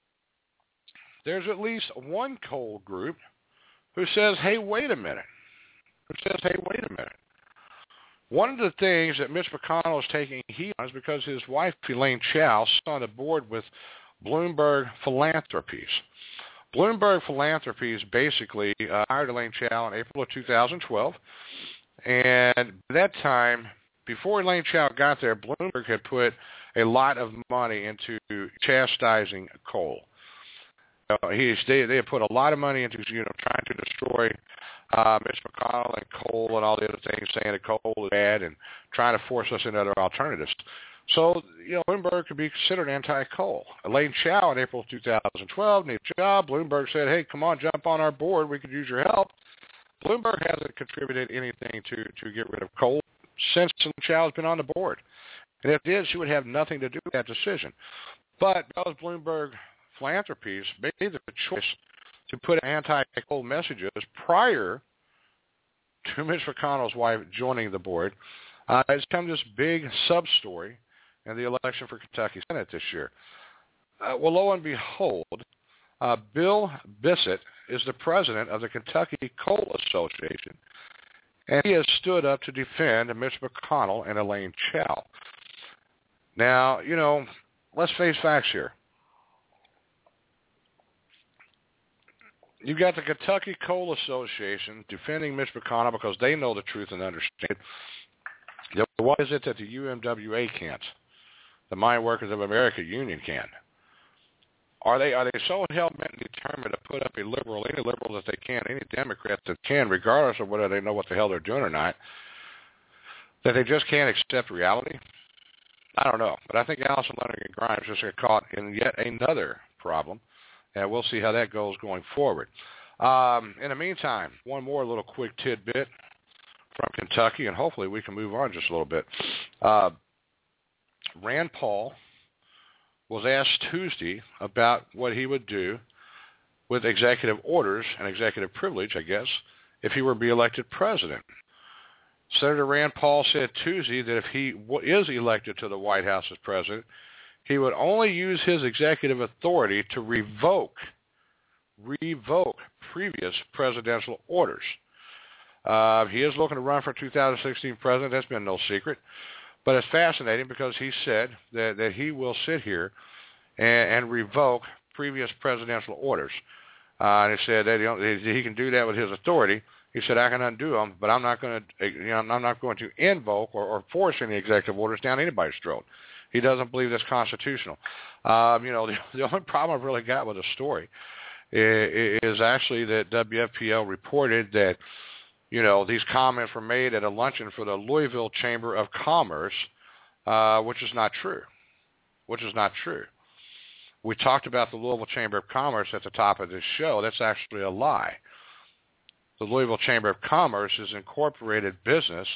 there's at least one coal group who says, hey, wait a minute. Who says, hey, wait a minute. One of the things that Mitch McConnell is taking heat on is because his wife, Elaine Chao, is on the board with Bloomberg Philanthropies. Bloomberg Philanthropies basically uh, hired Elaine Chao in April of two thousand twelve. And at that time, before Elaine Chao got there, Bloomberg had put a lot of money into chastising coal. Uh, he, they, they had put a lot of money into, you know, trying to destroy uh, Mitch McConnell and coal and all the other things, saying that coal is bad and trying to force us into other alternatives. So, you know, Bloomberg could be considered anti-coal. Elaine Chao in April of two thousand twelve needed a job. Bloomberg said, hey, come on, jump on our board. We could use your help. Bloomberg hasn't contributed anything to, to get rid of coal since Chao has been on the board. And if it did, she would have nothing to do with that decision. But because Bloomberg Philanthropies made the choice to put anti-coal messages prior to Mitch McConnell's wife joining the board, uh, it's come this big sub-story in the election for Kentucky Senate this year. Uh, well, lo and behold, uh, Bill Bissett is the president of the Kentucky Coal Association, and he has stood up to defend Mitch McConnell and Elaine Chao. Now, you know, let's face facts here. You've got the Kentucky Coal Association defending Mitch McConnell because they know the truth and understand it. Why is it that the U M W A can't? The Mine Workers of America Union can? Are they are they so hell-bent and determined to put up a liberal, any liberal that they can, any Democrat that can, regardless of whether they know what the hell they're doing or not, that they just can't accept reality? I don't know. But I think Allison Leonard Grimes just got caught in yet another problem. And we'll see how that goes going forward. Um, in the meantime, one more little quick tidbit from Kentucky, and hopefully we can move on just a little bit. Uh, Rand Paul was asked Tuesday about what he would do with executive orders and executive privilege, I guess, if he were to be elected president. Senator Rand Paul said Tuesday that if he is elected to the White House as president, he would only use his executive authority to revoke, revoke previous presidential orders. Uh, he is looking to run for two thousand sixteen president. That's been no secret. But it's fascinating because he said that, that he will sit here and, and revoke previous presidential orders. Uh, and he said that you know, he can do that with his authority. He said, I can undo them, but I'm not going to, you know, I'm not going to invoke or, or force any executive orders down anybody's throat. He doesn't believe that's constitutional. Um, you know, the, the only problem I've really got with the story is, is actually that W F P L reported that, you know, these comments were made at a luncheon for the Louisville Chamber of Commerce, uh, which is not true, which is not true. We talked about the Louisville Chamber of Commerce at the top of this show. That's actually a lie. The Louisville Chamber of Commerce is incorporated business,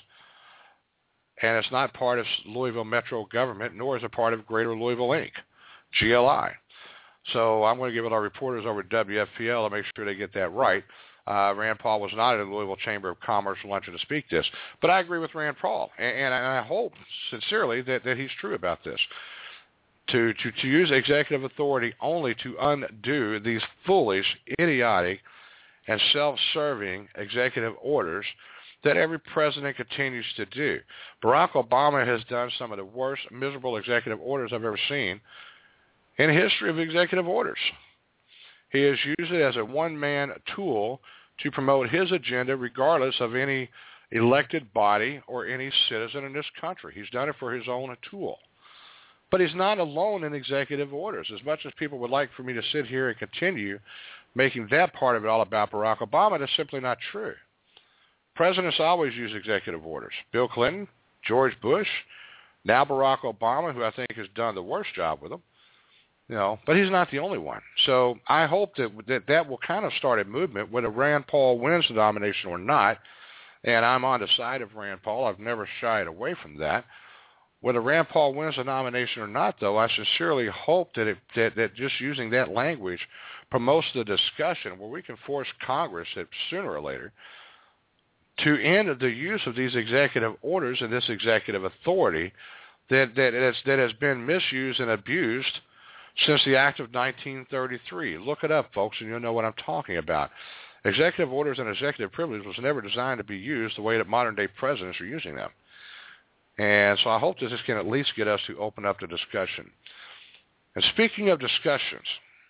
and it's not part of Louisville Metro government, nor is it part of Greater Louisville, Incorporated, G L I. So I'm going to give it our reporters over at W F P L to make sure they get that right. Uh, Rand Paul was not at the Louisville Chamber of Commerce luncheon to speak this. But I agree with Rand Paul, and, and I hope sincerely that, that he's true about this. To, to, to use executive authority only to undo these foolish, idiotic, and self-serving executive orders that every president continues to do. Barack Obama has done some of the worst, miserable executive orders I've ever seen in the history of executive orders. He has used it as a one-man tool to promote his agenda regardless of any elected body or any citizen in this country. He's done it for his own tool. But he's not alone in executive orders. As much as people would like for me to sit here and continue making that part of it all about Barack Obama, that's simply not true. Presidents always use executive orders. Bill Clinton, George Bush, now Barack Obama, who I think has done the worst job with them. You know, but he's not the only one. So I hope that that, that will kind of start a movement, whether Rand Paul wins the nomination or not. And I'm on the side of Rand Paul. I've never shied away from that. Whether Rand Paul wins the nomination or not, though, I sincerely hope that, it, that that just using that language promotes the discussion where we can force Congress that sooner or later to end the use of these executive orders and this executive authority that that has, that has been misused and abused since the Act of nineteen thirty-three. Look it up, folks, and you'll know what I'm talking about. Executive orders and executive privilege was never designed to be used the way that modern-day presidents are using them. And so I hope that this can at least get us to open up the discussion. And speaking of discussions,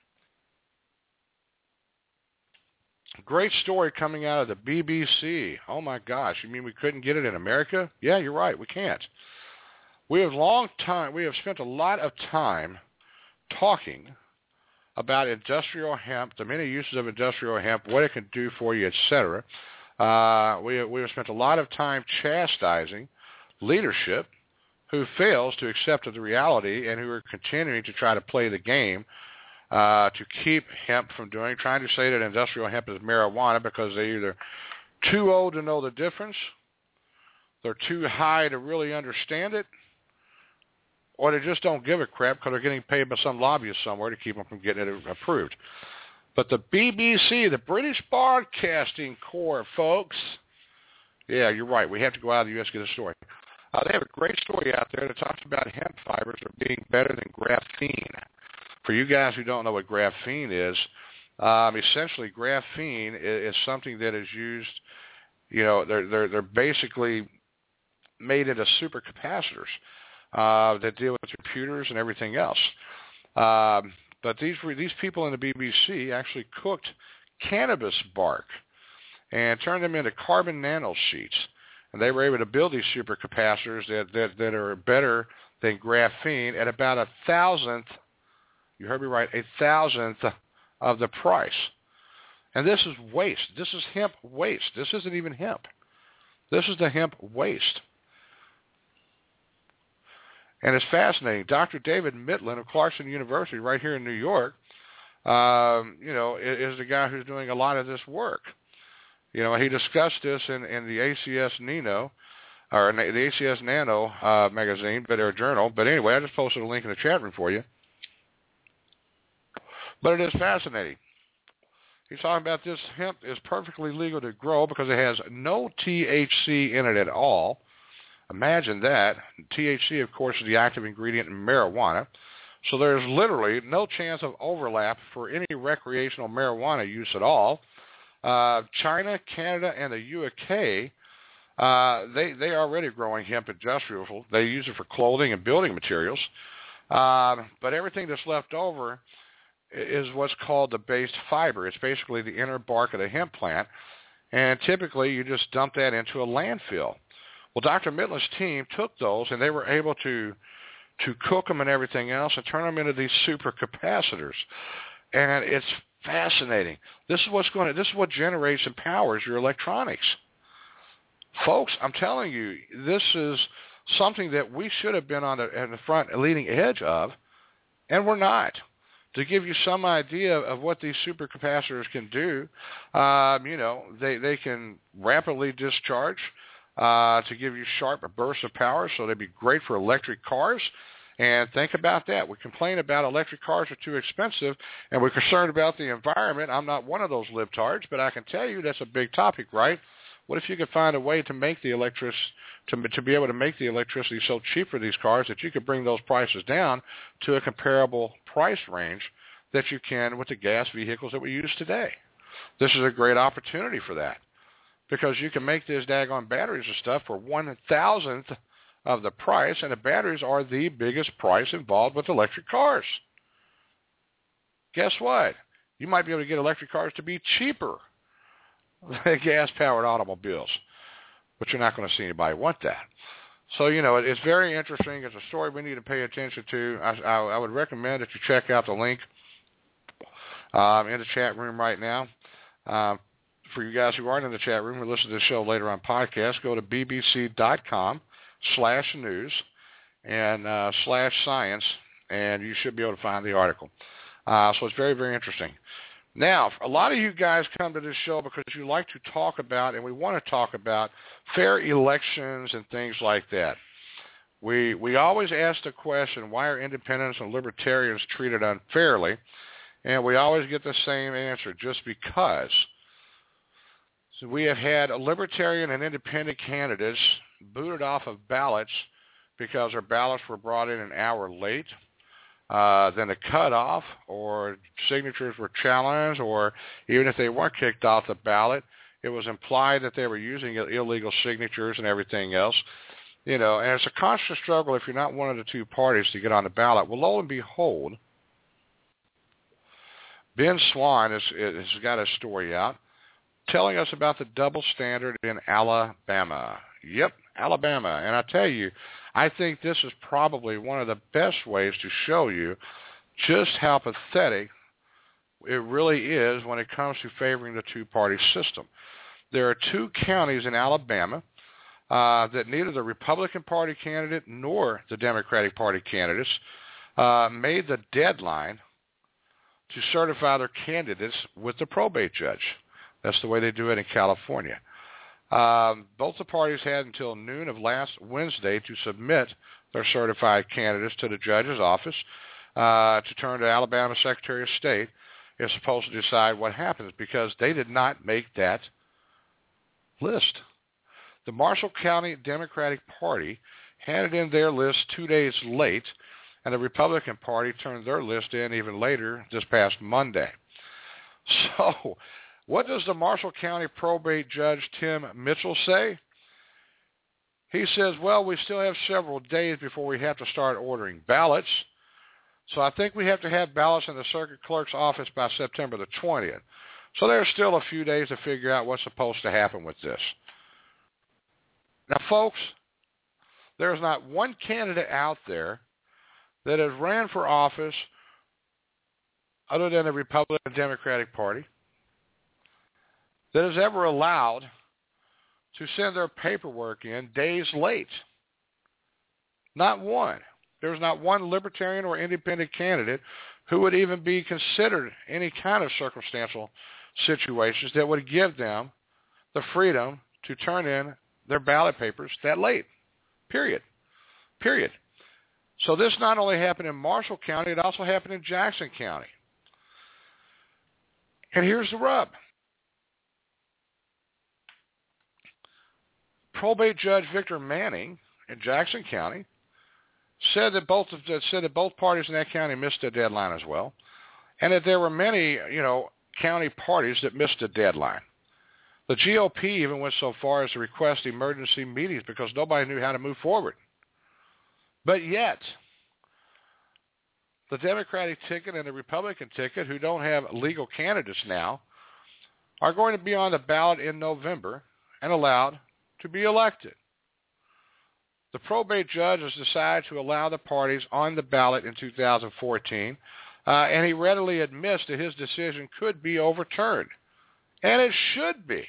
great story coming out of the B B C. Oh, my gosh. You mean we couldn't get it in America? Yeah, you're right. We can't. We have long time. We have spent a lot of time talking about industrial hemp, the many uses of industrial hemp, what it can do for you, et cetera. Uh, we, we have spent a lot of time chastising leadership who fails to accept the reality and who are continuing to try to play the game uh, to keep hemp from doing, trying to say that industrial hemp is marijuana because they're either too old to know the difference, they're too high to really understand it, or they just don't give a crap because they're getting paid by some lobbyist somewhere to keep them from getting it approved. But the B B C, the British Broadcasting Corps, folks, yeah, you're right. We have to go out of the U S to get a story. Uh, they have a great story out there that talks about hemp fibers are being better than graphene. For you guys who don't know what graphene is, um, essentially graphene is, is something that is used, you know, they're, they're, they're basically made into supercapacitors uh, that deal with computers and everything else. Um, but these these people in the B B C actually cooked cannabis bark and turned them into carbon nanosheets. And they were able to build these supercapacitors that, that, that are better than graphene at about a thousandth, you heard me right, a thousandth of the price. And this is waste. This is hemp waste. This isn't even hemp. This is the hemp waste. And it's fascinating. Doctor David Mitlin of Clarkson University right here in New York, um, you know, is, is the guy who's doing a lot of this work. You know, he discussed this in, in the A C S Nano, or the A C S Nano uh, magazine, but or journal. But anyway, I just posted a link in the chat room for you. But it is fascinating. He's talking about this hemp is perfectly legal to grow because it has no T H C in it at all. Imagine that. T H C, of course, is the active ingredient in marijuana. So there's literally no chance of overlap for any recreational marijuana use at all. Uh, China, Canada, and the U K, uh, they, they are already growing hemp industrial. They use it for clothing and building materials. Uh, but everything that's left over is what's called the based fiber. It's basically the inner bark of the hemp plant. And typically you just dump that into a landfill. Well, Doctor Mitlin's team took those, and they were able to to cook them and everything else and turn them into these supercapacitors. And it's fascinating. This is what's going to, this is what generates and powers your electronics. Folks, I'm telling you, this is something that we should have been on the, on the front leading edge of, and we're not. To give you some idea of what these supercapacitors can do, um, you know, they, they can rapidly discharge uh, to give you sharp bursts of power, so they'd be great for electric cars. And think about that. We complain about electric cars are too expensive, and we're concerned about the environment. I'm not one of those libtards, but I can tell you that's a big topic, right? What if you could find a way to make the electric, to, to be able to make the electricity so cheap for these cars that you could bring those prices down to a comparable price range that you can with the gas vehicles that we use today? This is a great opportunity for that, because you can make these daggone batteries and stuff for one thousandth of the price, and the batteries are the biggest price involved with electric cars. Guess what? you might be able to get electric cars to be cheaper than gas-powered automobiles. But you're not going to see anybody want that. So, you know, it, it's very interesting. It's a story we need to pay attention to. I, I, I would recommend that you check out the link um, in the chat room right now. Um, for you guys who aren't in the chat room or listen to the show later on podcast, go to bbc.com slash news and uh, slash science, and you should be able to find the article. Uh, so it's very, very interesting. Now, a lot of you guys come to this show because you like to talk about, and we want to talk about, fair elections and things like that. We we always ask the question, why are independents and libertarians treated unfairly? And we always get the same answer, just because. So we have had a libertarian and independent candidates booted off of ballots because their ballots were brought in an hour late. Uh, then a cutoff, or signatures were challenged, or even if they weren't kicked off the ballot, it was implied that they were using illegal signatures and everything else. You know, and it's a constant struggle if you're not one of the two parties to get on the ballot. Well, lo and behold, Ben Swan has, has got a story out telling us about the double standard in Alabama. Yep, Alabama. And I tell you, I think this is probably one of the best ways to show you just how pathetic it really is when it comes to favoring the two-party system. There are two counties in Alabama uh, that neither the Republican Party candidate nor the Democratic Party candidates uh, made the deadline to certify their candidates with the probate judge. That's the way they do it in California. Um, both the parties had until noon of last Wednesday to submit their certified candidates to the judge's office uh, to turn to Alabama Secretary of State is supposed to decide what happens, because they did not make that list. The Marshall County Democratic Party handed in their list two days late, and the Republican Party turned their list in even later this past Monday. So what does the Marshall County probate judge Tim Mitchell say? He says, well, we still have several days before we have to start ordering ballots. So I think we have to have ballots in the circuit clerk's office by September the twentieth. So there's still a few days to figure out what's supposed to happen with this. Now, folks, there's not one candidate out there that has ran for office other than the Republican and Democratic Party that is ever allowed to send their paperwork in days late. Not one. There's not one libertarian or independent candidate who would even be considered any kind of circumstantial situations that would give them the freedom to turn in their ballot papers that late. Period. Period. So this not only happened in Marshall County, it also happened in Jackson County. And here's the rub. Probate Judge Victor Manning in Jackson County said that both said that both parties in that county missed the deadline as well, and that there were many, you know, county parties that missed the deadline. The G O P even went so far as to request emergency meetings because nobody knew how to move forward. But yet, the Democratic ticket and the Republican ticket, who don't have legal candidates now, are going to be on the ballot in November and allowed to be elected. The probate judge has decided to allow the parties on the ballot in two thousand fourteen, uh, and he readily admits that his decision could be overturned. And it should be.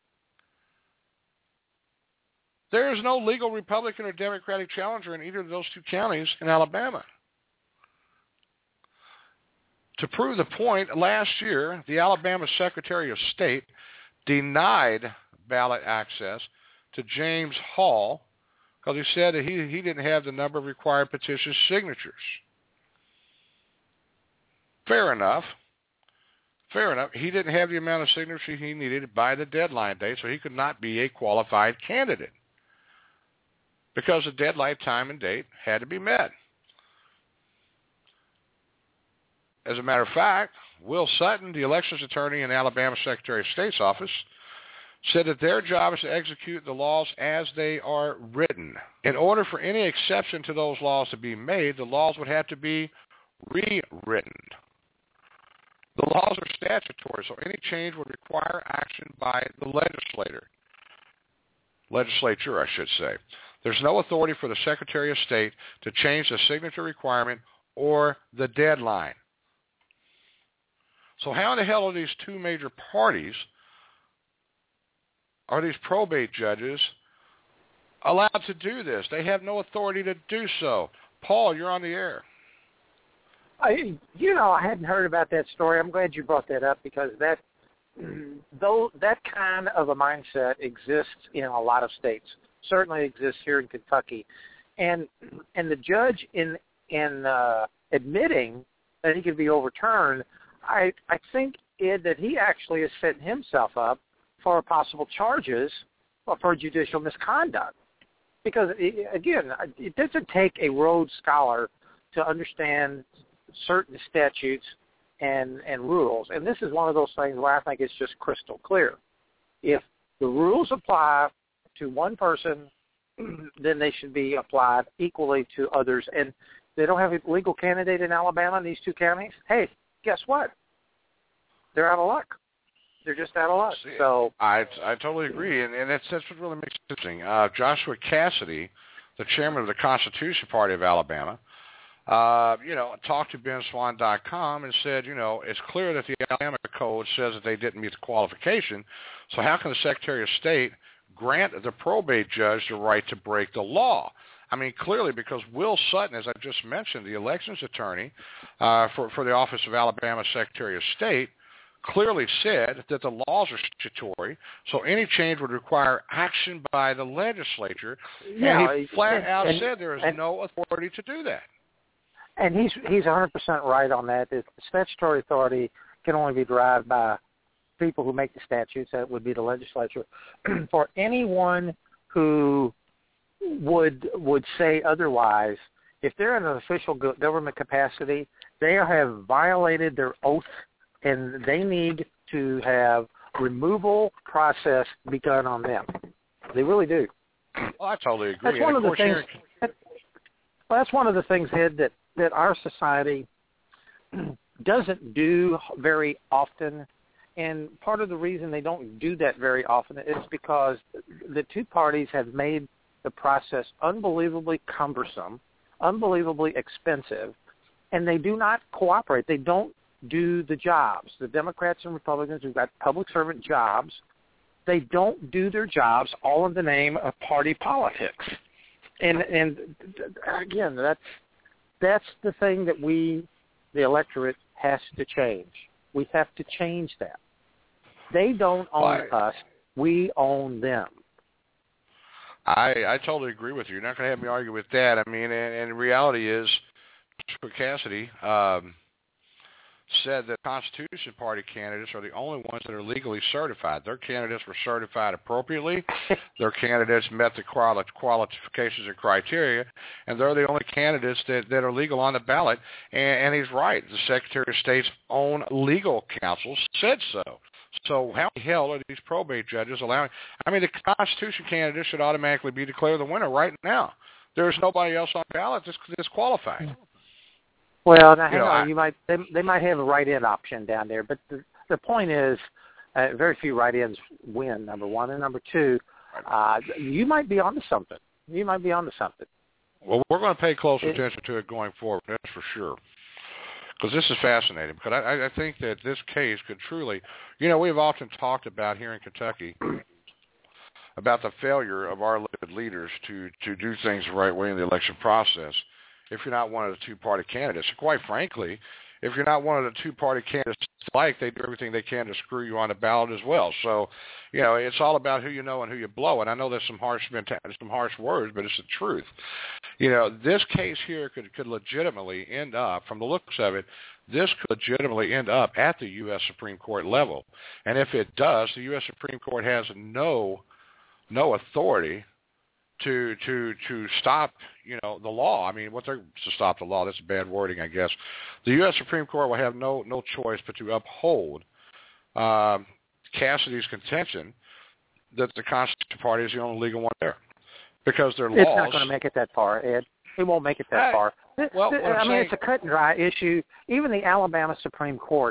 There is no legal Republican or Democratic challenger in either of those two counties in Alabama. To prove the point, last year, the Alabama Secretary of State denied ballot access to James Hall because he said that he, he didn't have the number of required petition signatures. Fair enough. Fair enough. He didn't have the amount of signatures he needed by the deadline date, so he could not be a qualified candidate because the deadline time and date had to be met. As a matter of fact, Will Sutton, the elections attorney in Alabama Secretary of State's office, said that their job is to execute the laws as they are written. In order for any exception to those laws to be made, the laws would have to be rewritten. The laws are statutory, so any change would require action by the legislator. Legislature, I should say. There's no authority for the Secretary of State to change the signature requirement or the deadline. So how in the hell are these two major parties, are these probate judges, allowed to do this? They have no authority to do so. Paul, you're on the air. I, you know, I hadn't heard about that story. I'm glad you brought that up because that, though that kind of a mindset exists in a lot of states, certainly exists here in Kentucky, and and the judge in in uh, admitting that he could be overturned, I I think Ed that he actually is setting himself up for possible charges for judicial misconduct, because it, again, it doesn't take a Rhodes Scholar to understand certain statutes and, and rules. And this is one of those things where I think it's just crystal clear. If the rules apply to one person, then they should be applied equally to others. And they don't have a legal candidate in Alabama in these two counties. Hey, guess what? They're out of luck. They're just out of luck. So I I totally agree, and, and that's, that's what really makes it interesting. Uh, Joshua Cassidy, the chairman of the Constitution Party of Alabama, Uh, you know, talked to Ben Swan dot com and said, you know, it's clear that the Alabama Code says that they didn't meet the qualification, so how can the Secretary of State grant the probate judge the right to break the law? I mean, clearly, because Will Sutton, as I just mentioned, the elections attorney uh, for, for the Office of Alabama Secretary of State, clearly said that the laws are statutory, so any change would require action by the legislature, yeah, and he flat and, out and, said there is and, no authority to do that. And he's he's one hundred percent right on that. The statutory authority can only be derived by people who make the statutes. That would be the legislature. For anyone who would would say otherwise, if they're in an official government capacity, they have violated their oath, and they need to have removal process begun on them. They really do. Well, I totally agree. That's one of of the things. That, well, that's one of the things, Ed, that. that our society doesn't do very often, and part of the reason they don't do that very often is because the two parties have made the process unbelievably cumbersome, unbelievably expensive, and they do not cooperate. They don't do the jobs. The Democrats and Republicans who've got public servant jobs, they don't do their jobs all in the name of party politics. And, and again, that's That's the thing that we, the electorate, has to change. We have to change that. They don't own Why? us. We own them. I, I totally agree with you. You're not going to have me argue with that. I mean, and, and the reality is, Cassidy um, said that Constitution Party candidates are the only ones that are legally certified. Their candidates were certified appropriately. Their candidates met the quali- qualifications and criteria, and they're the only candidates that, that are legal on the ballot. And, and he's right. The Secretary of State's own legal counsel said so. So how the hell are these probate judges allowing? I mean, the Constitution candidate should automatically be declared the winner right now. There's nobody else on the ballot that's disqualified. Well, now, hang you know, on. I, You might they, they might have a write-in option down there, but the, the point is, uh, very few write-ins win. Number one, and number two, uh, you might be onto something. You might be onto something. Well, we're going to pay close it, attention to it going forward. That's for sure. Because this is fascinating. Because I, I think that this case could truly, you know, we've often talked about here in Kentucky about the failure of our elected leaders to to do things the right way in the election process. If you're not one of the two-party candidates. And quite frankly, if you're not one of the two-party candidates like, they do everything they can to screw you on the ballot as well. So, you know, it's all about who you know and who you blow. And I know there's some harsh some harsh words, but it's the truth. You know, this case here could, could legitimately end up, from the looks of it, this could legitimately end up at the U S Supreme Court level. And if it does, the U S Supreme Court has no no authority to to to stop, you know, the law. I mean, what they're to stop the law, that's bad wording, I guess. The U S Supreme Court will have no no choice but to uphold um, Cassidy's contention that the Constitution Party is the only legal one there, because their laws. It's not going to make it that far, Ed. It won't make it that hey, far. Well, I mean, saying, it's a cut and dry issue. Even the Alabama Supreme Court,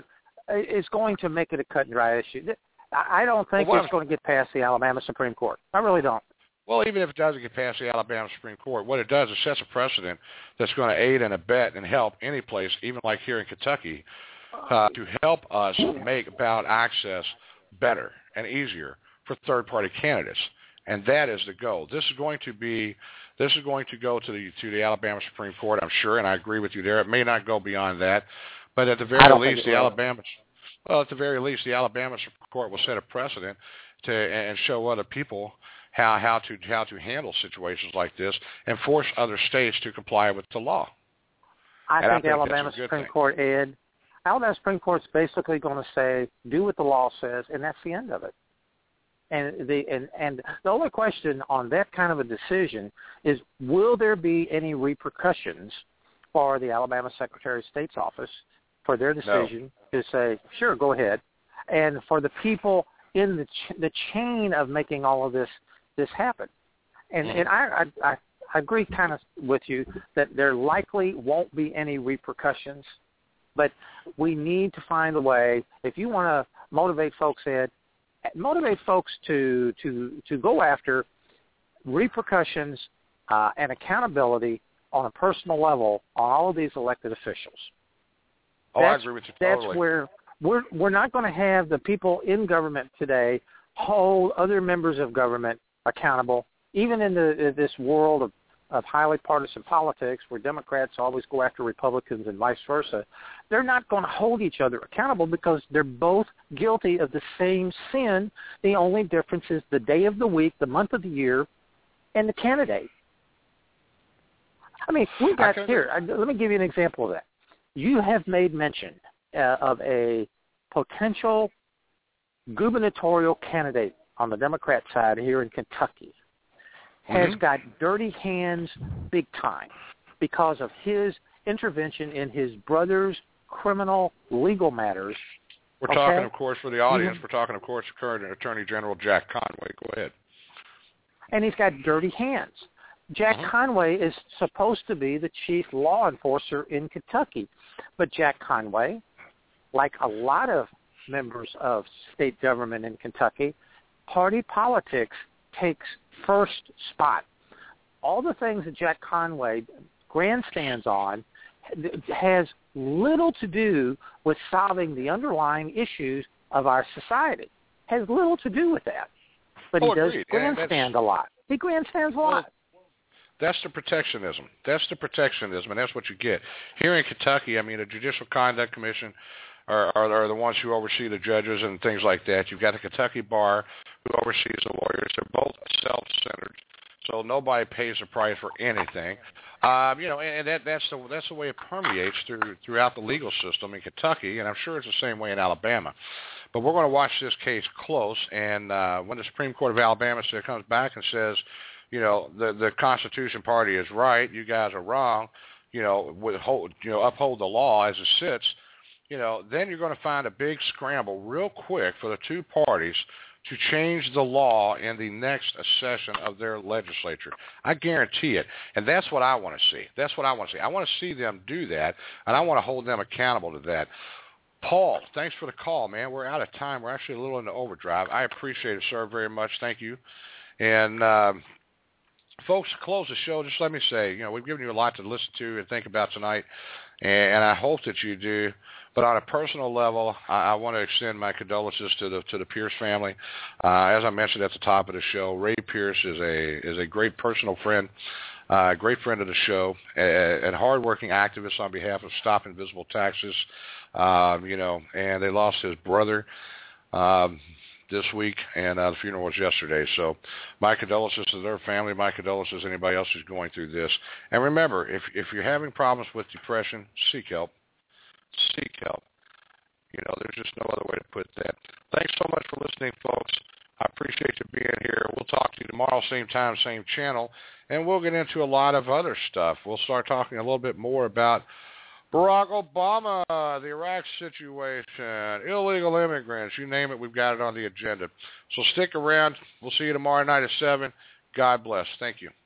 is going to make it a cut and dry issue. I don't think well, it's going to get past the Alabama Supreme Court. I really don't. Well, even if it doesn't get past the Alabama Supreme Court, what it does is sets a precedent that's going to aid and abet and help any place, even like here in Kentucky, uh, to help us make ballot access better and easier for third-party candidates. And that is the goal. This is going to be, this is going to go to the to the Alabama Supreme Court, I'm sure, and I agree with you there. It may not go beyond that, but at the very least, the Alabama, well, at the very least, the Alabama Supreme Court will set a precedent to and show other people how how to how to handle situations like this and force other states to comply with the law. I and think, I think Alabama Supreme thing. Court, Ed, Alabama Supreme Court's basically going to say, do what the law says, and that's the end of it. And the and, and the only question on that kind of a decision is, will there be any repercussions for the Alabama Secretary of State's office for their decision no. to say, sure, go ahead, and for the people in the ch- the chain of making all of this this happen? And mm-hmm. and I, I I agree kind of with you that there likely won't be any repercussions, but we need to find a way. If you want to motivate folks, Ed, motivate folks to to to go after repercussions uh, and accountability on a personal level on all of these elected officials. Oh, that's, I agree with you totally. That's where we're we're not going to have the people in government today hold other members of government accountable, even in the this world of, of highly partisan politics where Democrats always go after Republicans and vice versa. They're not going to hold each other accountable because they're both guilty of the same sin. The only difference is the day of the week, the month of the year, and the candidate. I mean, we got here. I, let me give you an example of that. You have made mention uh, of a potential gubernatorial candidate on the Democrat side here in Kentucky has mm-hmm. got dirty hands big time because of his intervention in his brother's criminal legal matters. We're okay? talking, of course, for the audience, mm-hmm. we're talking, of course, current Attorney General Jack Conway. Go ahead. And he's got dirty hands. Jack mm-hmm. Conway is supposed to be the chief law enforcer in Kentucky. But Jack Conway, like a lot of members of state government in Kentucky, party politics takes first spot. All the things that Jack Conway grandstands on has little to do with solving the underlying issues of our society. Has little to do with that. But oh, he does agreed. grandstand a lot. He grandstands a well, lot. That's the protectionism. That's the protectionism, and that's what you get. Here in Kentucky, I mean, the Judicial Conduct Commission are, are, are the ones who oversee the judges and things like that. You've got the Kentucky Bar who oversees the lawyers. They're both self-centered, so nobody pays a price for anything. Um, you know, and that, that's the that's the way it permeates through throughout the legal system in Kentucky, and I'm sure it's the same way in Alabama. But we're going to watch this case close, and uh, when the Supreme Court of Alabama comes back and says, you know, the the Constitution Party is right, you guys are wrong, you know, withhold, you know, uphold the law as it sits, you know, then you're going to find a big scramble real quick for the two parties to change the law in the next session of their legislature. I guarantee it. And that's what I want to see. That's what I want to see. I want to see them do that, and I want to hold them accountable to that. Paul, thanks for the call, man. We're out of time. We're actually a little into overdrive. I appreciate it, sir, very much. Thank you. And, um, folks, to close the show, just let me say, you know, we've given you a lot to listen to and think about tonight, and I hope that you do. But on a personal level, I, I want to extend my condolences to the to the Pierce family. Uh, as I mentioned at the top of the show, Ray Pierce is a is a great personal friend, a uh, great friend of the show, a, a hardworking activist on behalf of Stop Invisible Taxes. Um, you know, and they lost his brother um, this week, and uh, the funeral was yesterday. So my condolences to their family, my condolences to anybody else who's going through this. And remember, if if you're having problems with depression, seek help. Seek help. You know, there's just no other way to put that. Thanks so much for listening, folks. I appreciate you being here. We'll talk to you tomorrow, same time, same channel, and we'll get into a lot of other stuff. We'll start talking a little bit more about Barack Obama, the Iraq situation, illegal immigrants, you name it, we've got it on the agenda. So stick around. We'll see you tomorrow night at seven. God bless. Thank you.